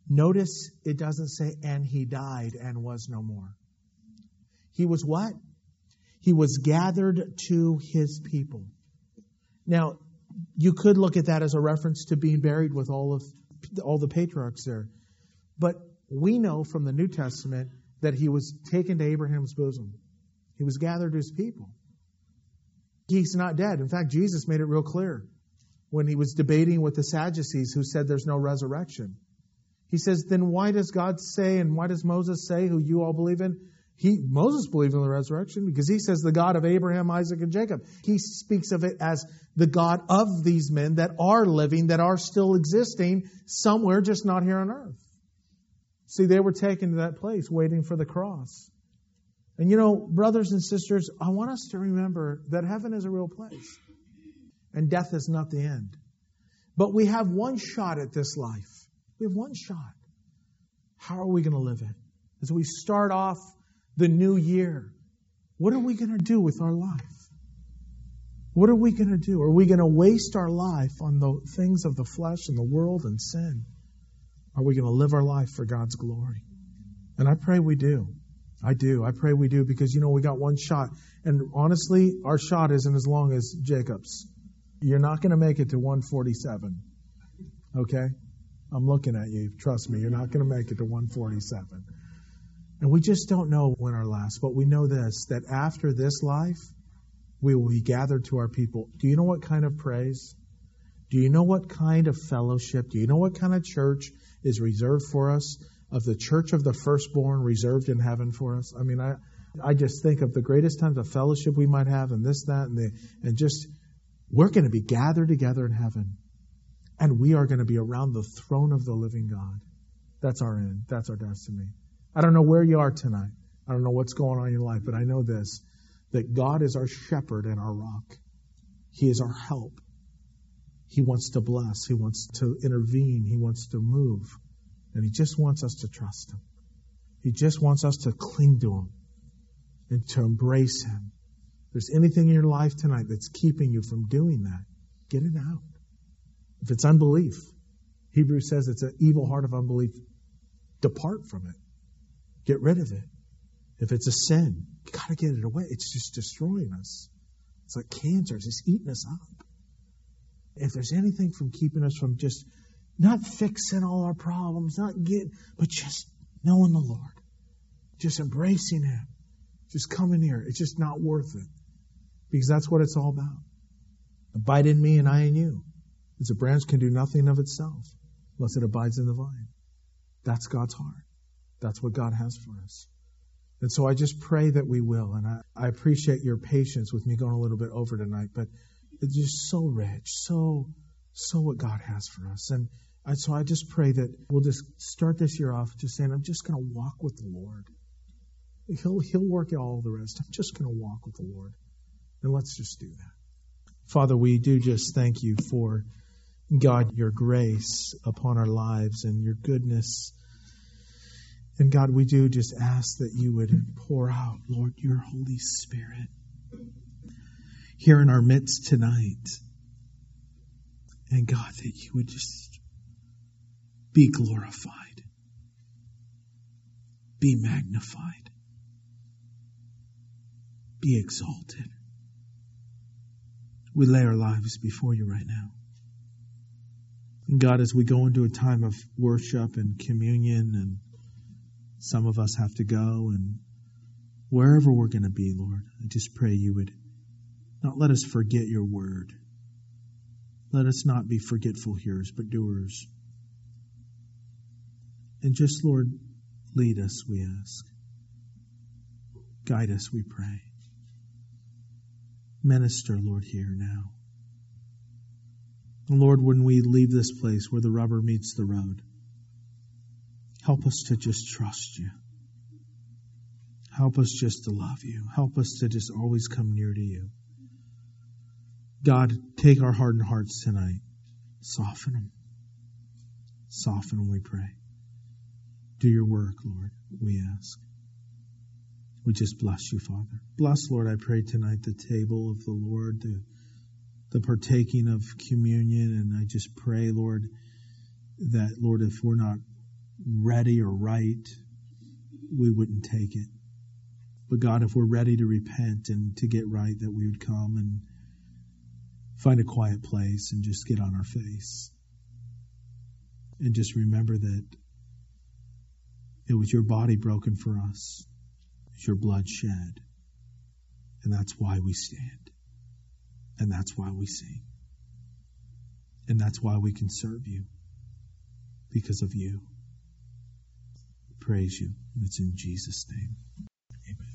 Notice it doesn't say, and he died and was no more. He was what? He was gathered to his people. Now, you could look at that as a reference to being buried with all the patriarchs there. But we know from the New Testament that he was taken to Abraham's bosom. He was gathered to his people. He's not dead. In fact, Jesus made it real clear when he was debating with the Sadducees who said there's no resurrection. He says, then why does God say, and why does Moses say, who you all believe in? Moses believed in the resurrection because he says the God of Abraham, Isaac, and Jacob. He speaks of it as the God of these men that are living, that are still existing somewhere, just not here on earth. See, they were taken to that place waiting for the cross. And you know, brothers and sisters, I want us to remember that heaven is a real place. And death is not the end. But we have one shot at this life. We have one shot. How are we going to live it? As we start off the new year, what are we going to do with our life? What are we going to do? Are we going to waste our life on the things of the flesh and the world and sin? Are we going to live our life for God's glory? And I pray we do. I do. I pray we do because, you know, we got one shot. And honestly, our shot isn't as long as Jacob's. You're not going to make it to 147. Okay? I'm looking at you. Trust me, you're not going to make it to 147. And we just don't know when our last. But we know this, that after this life, we will be gathered to our people. Do you know what kind of praise? Do you know what kind of fellowship? Do you know what kind of church is reserved for us? Of the church of the firstborn reserved in heaven for us? I mean, I just think of the greatest times of fellowship we might have and this, that, and just, we're going to be gathered together in heaven. And we are going to be around the throne of the living God. That's our end. That's our destiny. I don't know where you are tonight. I don't know what's going on in your life, but I know this, that God is our shepherd and our rock. He is our help. He wants to bless. He wants to intervene. He wants to move. And He just wants us to trust Him. He just wants us to cling to Him and to embrace Him. If there's anything in your life tonight that's keeping you from doing that, get it out. If it's unbelief, Hebrews says it's an evil heart of unbelief. Depart from it. Get rid of it. If it's a sin, you got to get it away. It's just destroying us. It's like cancer. It's just eating us up. If there's anything from keeping us from just not fixing all our problems, but just knowing the Lord, just embracing Him, just coming here, it's just not worth it. Because that's what it's all about. Abide in me and I in you. As a branch can do nothing of itself unless it abides in the vine. That's God's heart. That's what God has for us. And so I just pray that we will. And I appreciate your patience with me going a little bit over tonight, but it's just so rich, so what God has for us. And so I just pray that we'll just start this year off just saying, I'm just going to walk with the Lord. He'll work out all the rest. I'm just going to walk with the Lord. And let's just do that. Father, we do just thank you for, God, your grace upon our lives and your goodness. And God, we do just ask that you would pour out, Lord, your Holy Spirit here in our midst tonight. And God, that you would just be glorified, be magnified, be exalted. We lay our lives before you right now. And God, as we go into a time of worship and communion, and some of us have to go, and wherever we're going to be, Lord, I just pray you would not let us forget your word. Let us not be forgetful hearers, but doers. And just, Lord, lead us, we ask. Guide us, we pray. Minister, Lord, here now. And Lord, when we leave this place where the rubber meets the road, help us to just trust you. Help us just to love you. Help us to just always come near to you. God, take our hardened hearts tonight. Soften them. Soften them, we pray. Do your work, Lord, we ask. We just bless you, Father. Bless, Lord, I pray tonight, the table of the Lord, the partaking of communion. And I just pray, Lord, that, Lord, if we're not ready or right, we wouldn't take it. But God, if we're ready to repent and to get right, that we would come and find a quiet place and just get on our face. And just remember that it was your body broken for us. It was your blood shed. And that's why we stand. And that's why we sing. And that's why we can serve you. Because of you. Praise you. And it's in Jesus' name. Amen.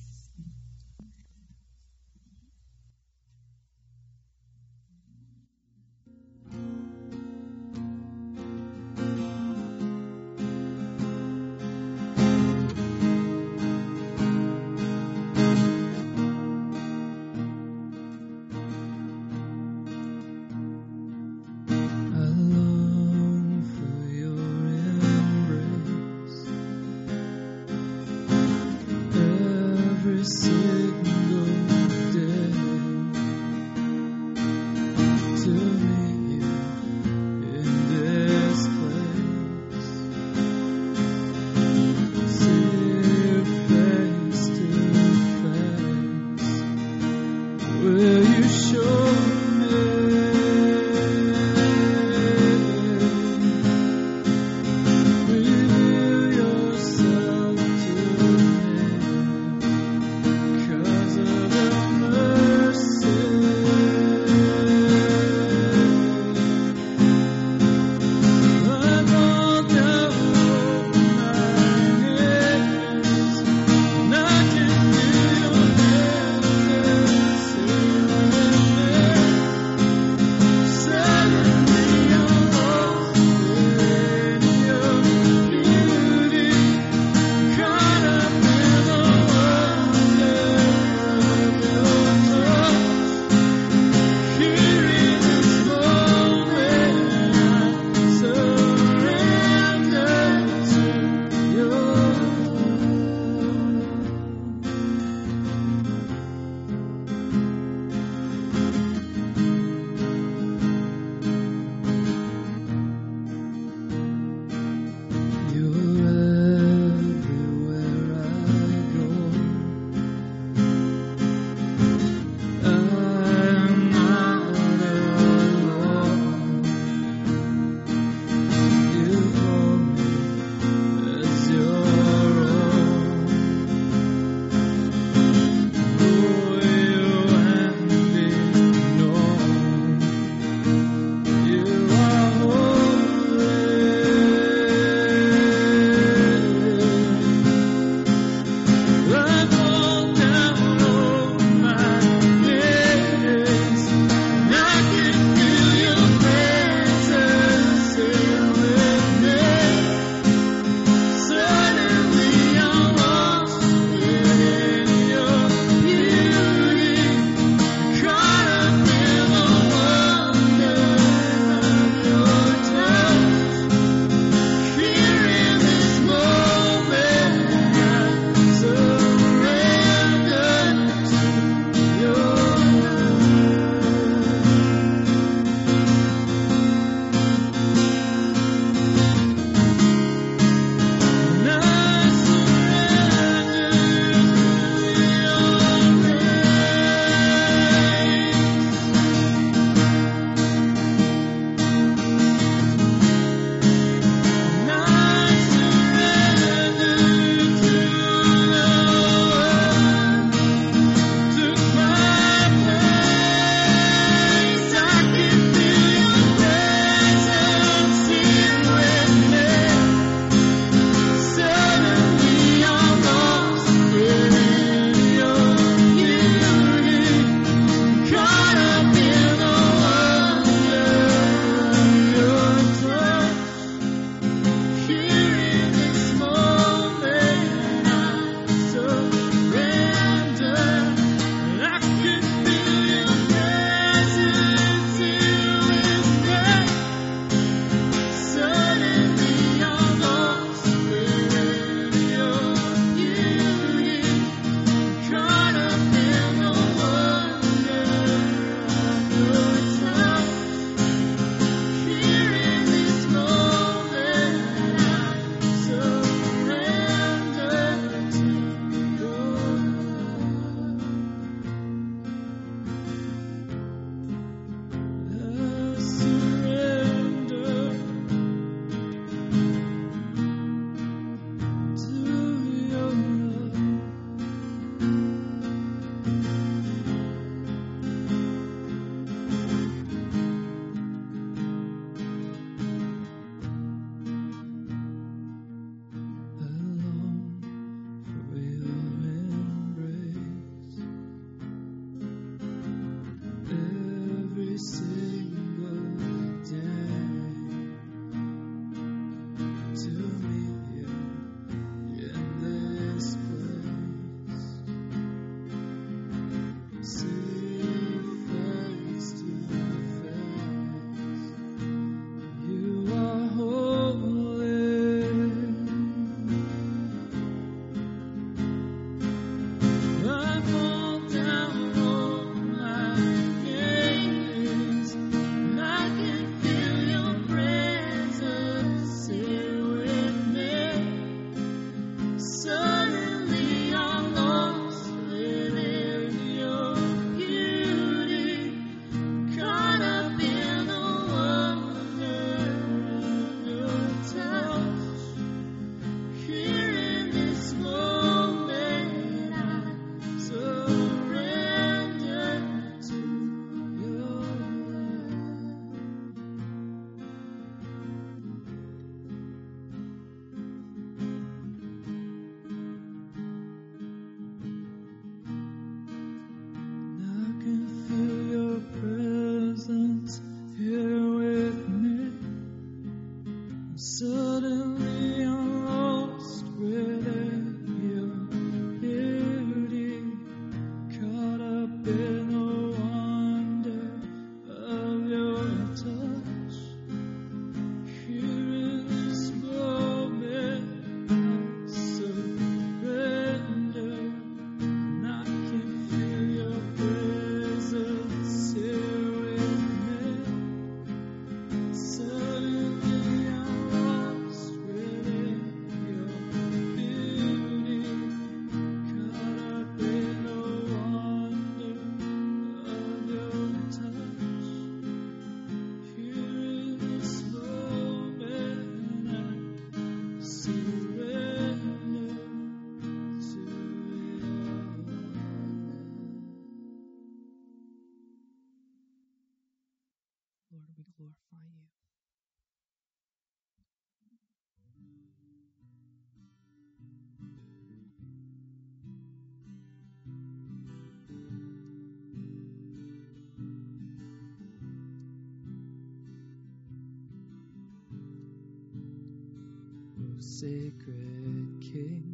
Sacred King,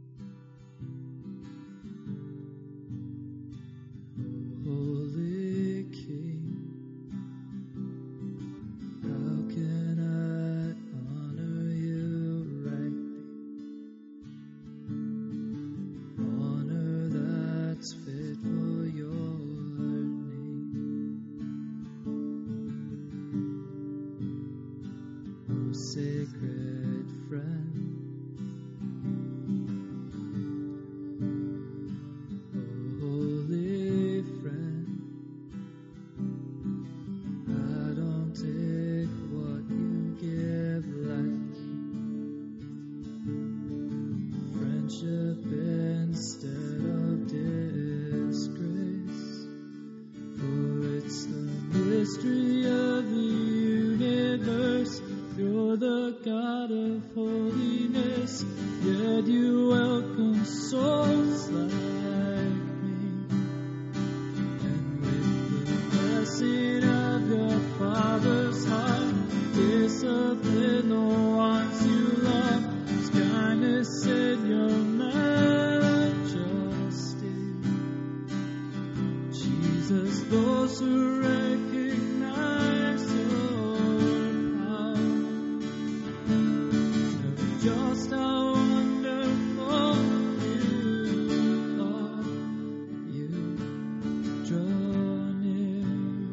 O Holy King, how can I honor you rightly? Honor that's fit for your name, O sacred friend. Instead of disgrace, for it's the mystery of the universe. You're the God of holiness, yet you welcome souls like me. And with the blessing of your Father's heart, discipline the ones you love. His kindness and your those who recognize your power know just how wonderful you are. You draw near.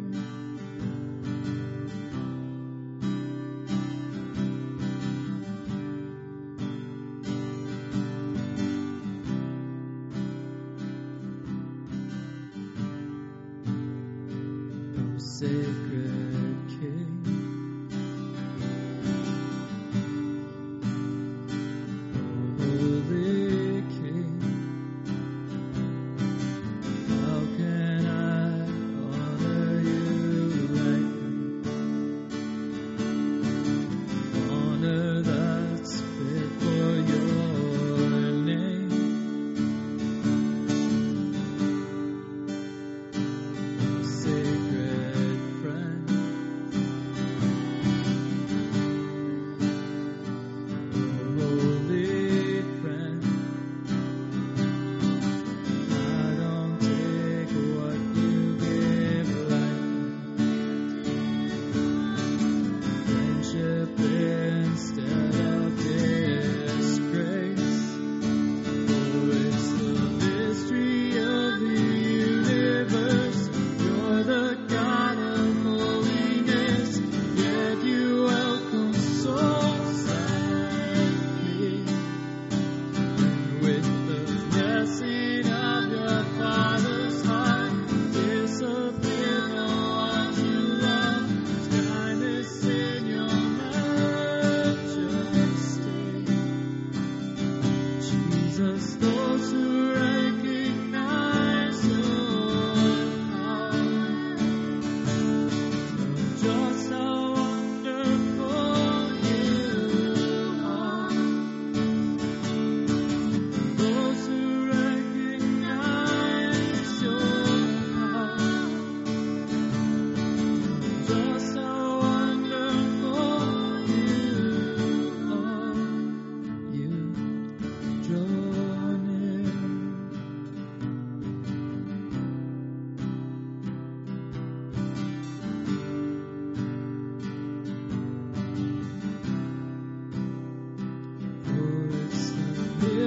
Sacred King, Holy King, how can I honor you rightly? Honor that's fit for your name, sacred friend.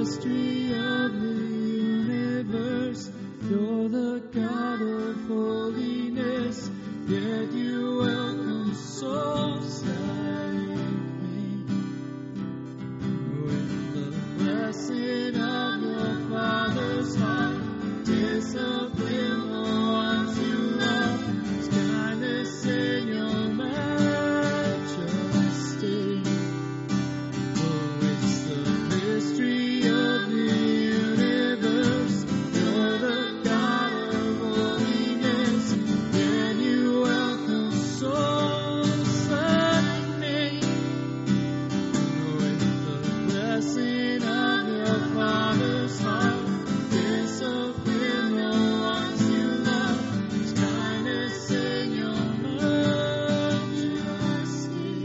mystery of the universe. You're the God of holiness, yet you welcome souls like me. With the blessing of your Father's heart, discipline the ones you love, His kindness in your majesty. Oh, it's the mystery of the universe. You're the God of holiness, and you welcome souls like me. With the blessing of your Father's heart, discipline the ones you love, His kindness in your majesty.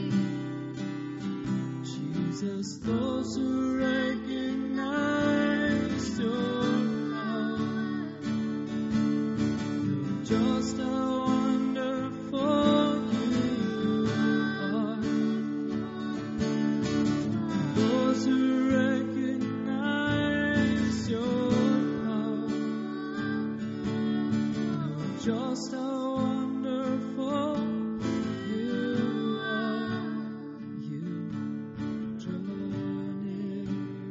Jesus, those who recognize your love, just how wonderful you are. Those who recognize your love, just how wonderful you are. You draw near.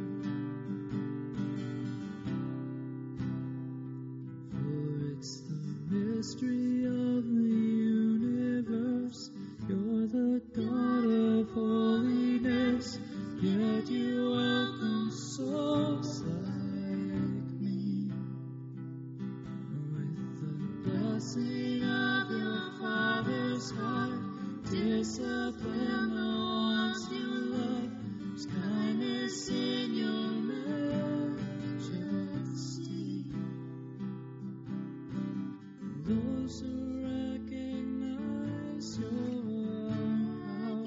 For it's the mystery of the universe. You're the God of holiness, yet you welcome souls like me. With the blessing of your Father's heart, discipline the ones you love, His kindness in your majesty. Those who recognize your love,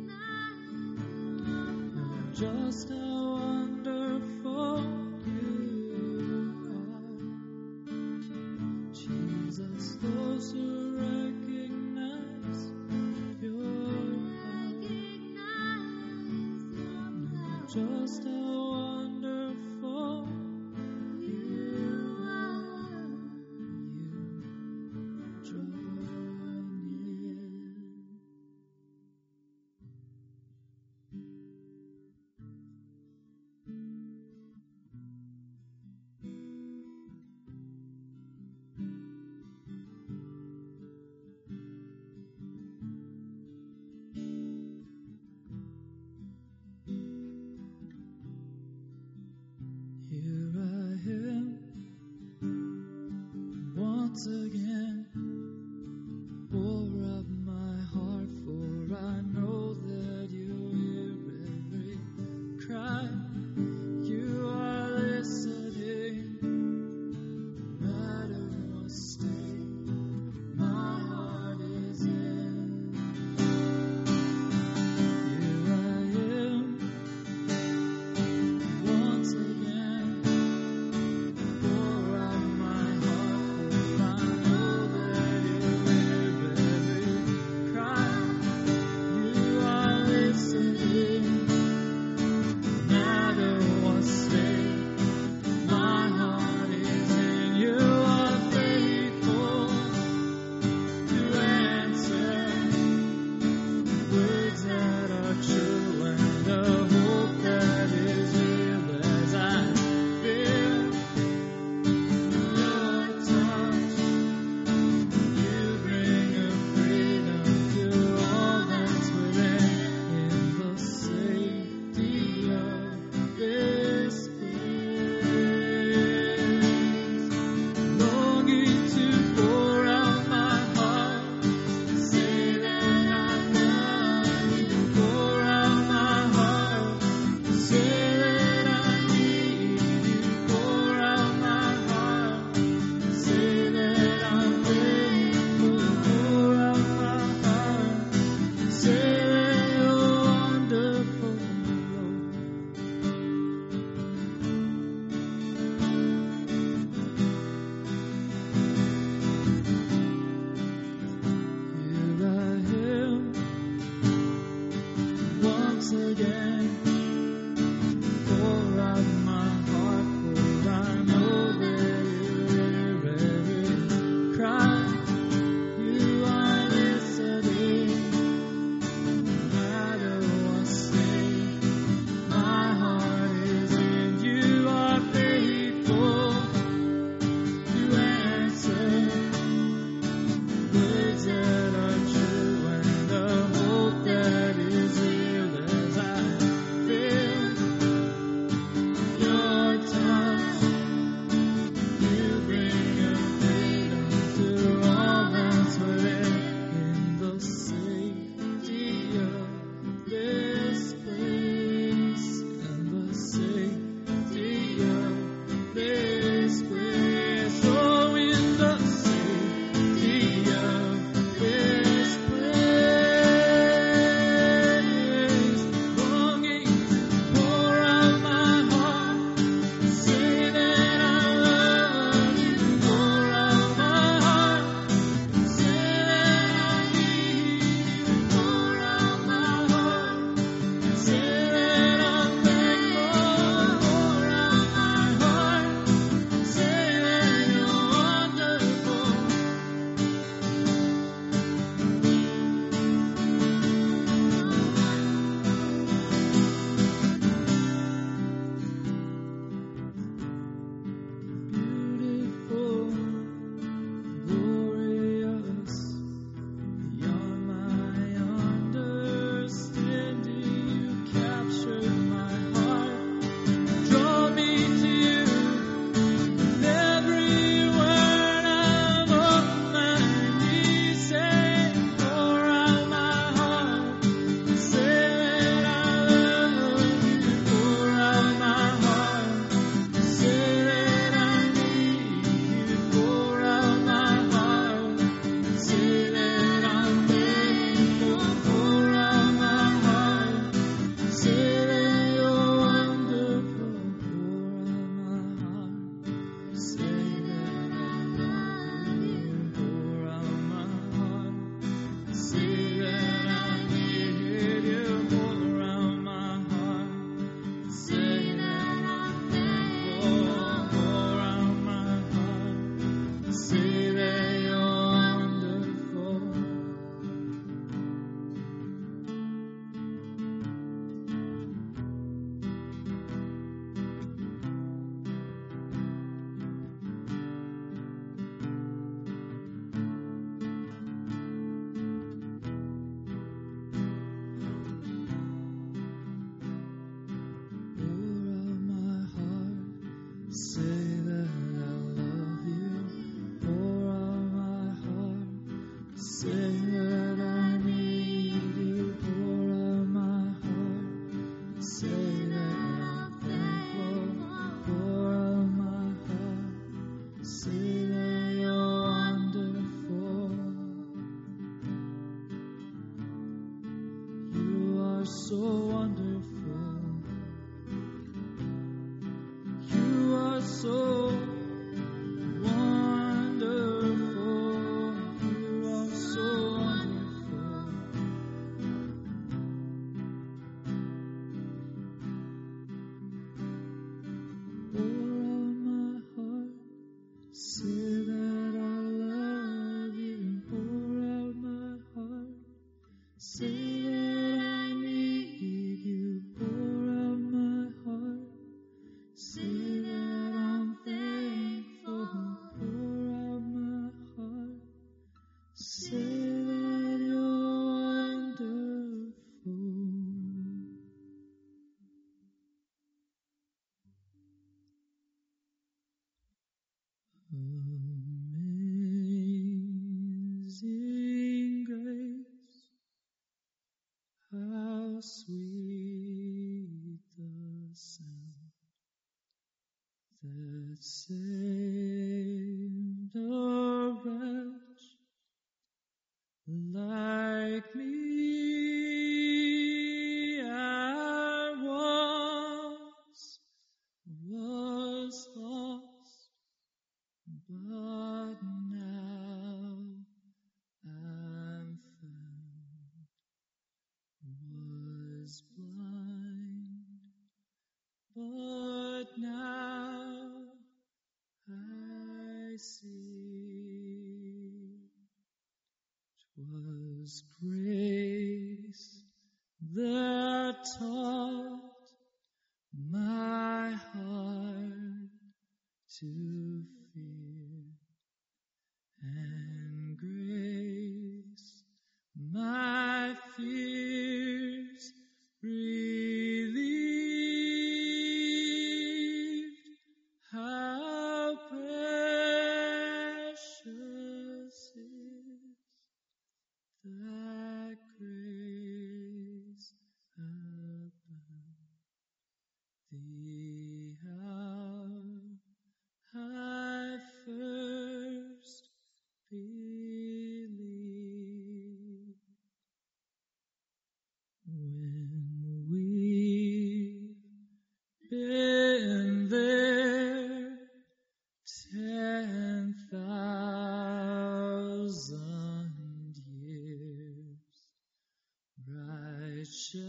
just how wonderful you are. Jesus, those who recognize your love, just how wonderful you are. You draw near. Here I am, once again, pour out my heart, for I know that you hear every cry. You are listening, no matter what state my heart is in. Here I am, once again, pour out my heart, for I know say that you're wonderful. Amazing grace, how sweet the sound that saved a wretch like me. I once was lost, but now I'm found. Was blind, but now I see. 'Twas grace that taught my heart to fear, and grace my fears relieved. How precious is that grace above the hour I first believed. When we've been there 10,000 years, bright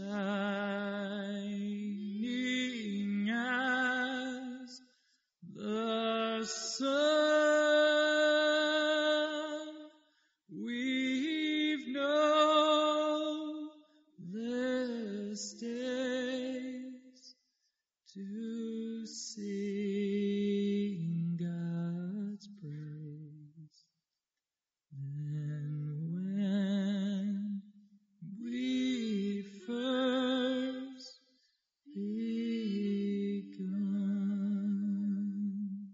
shining as the sun, we've known this days to sing God's praise. Then when we first begun,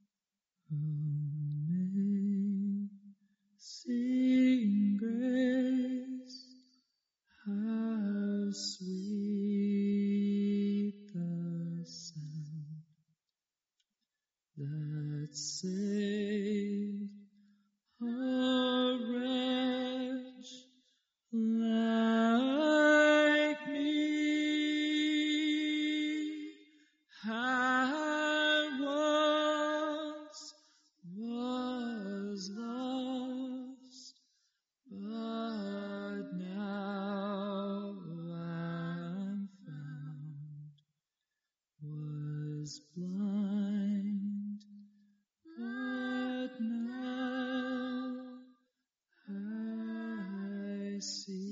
amazing grace, how sweet the sound that saved a wretch like me. I once was lost, but now I'm found. Was blind, but now see.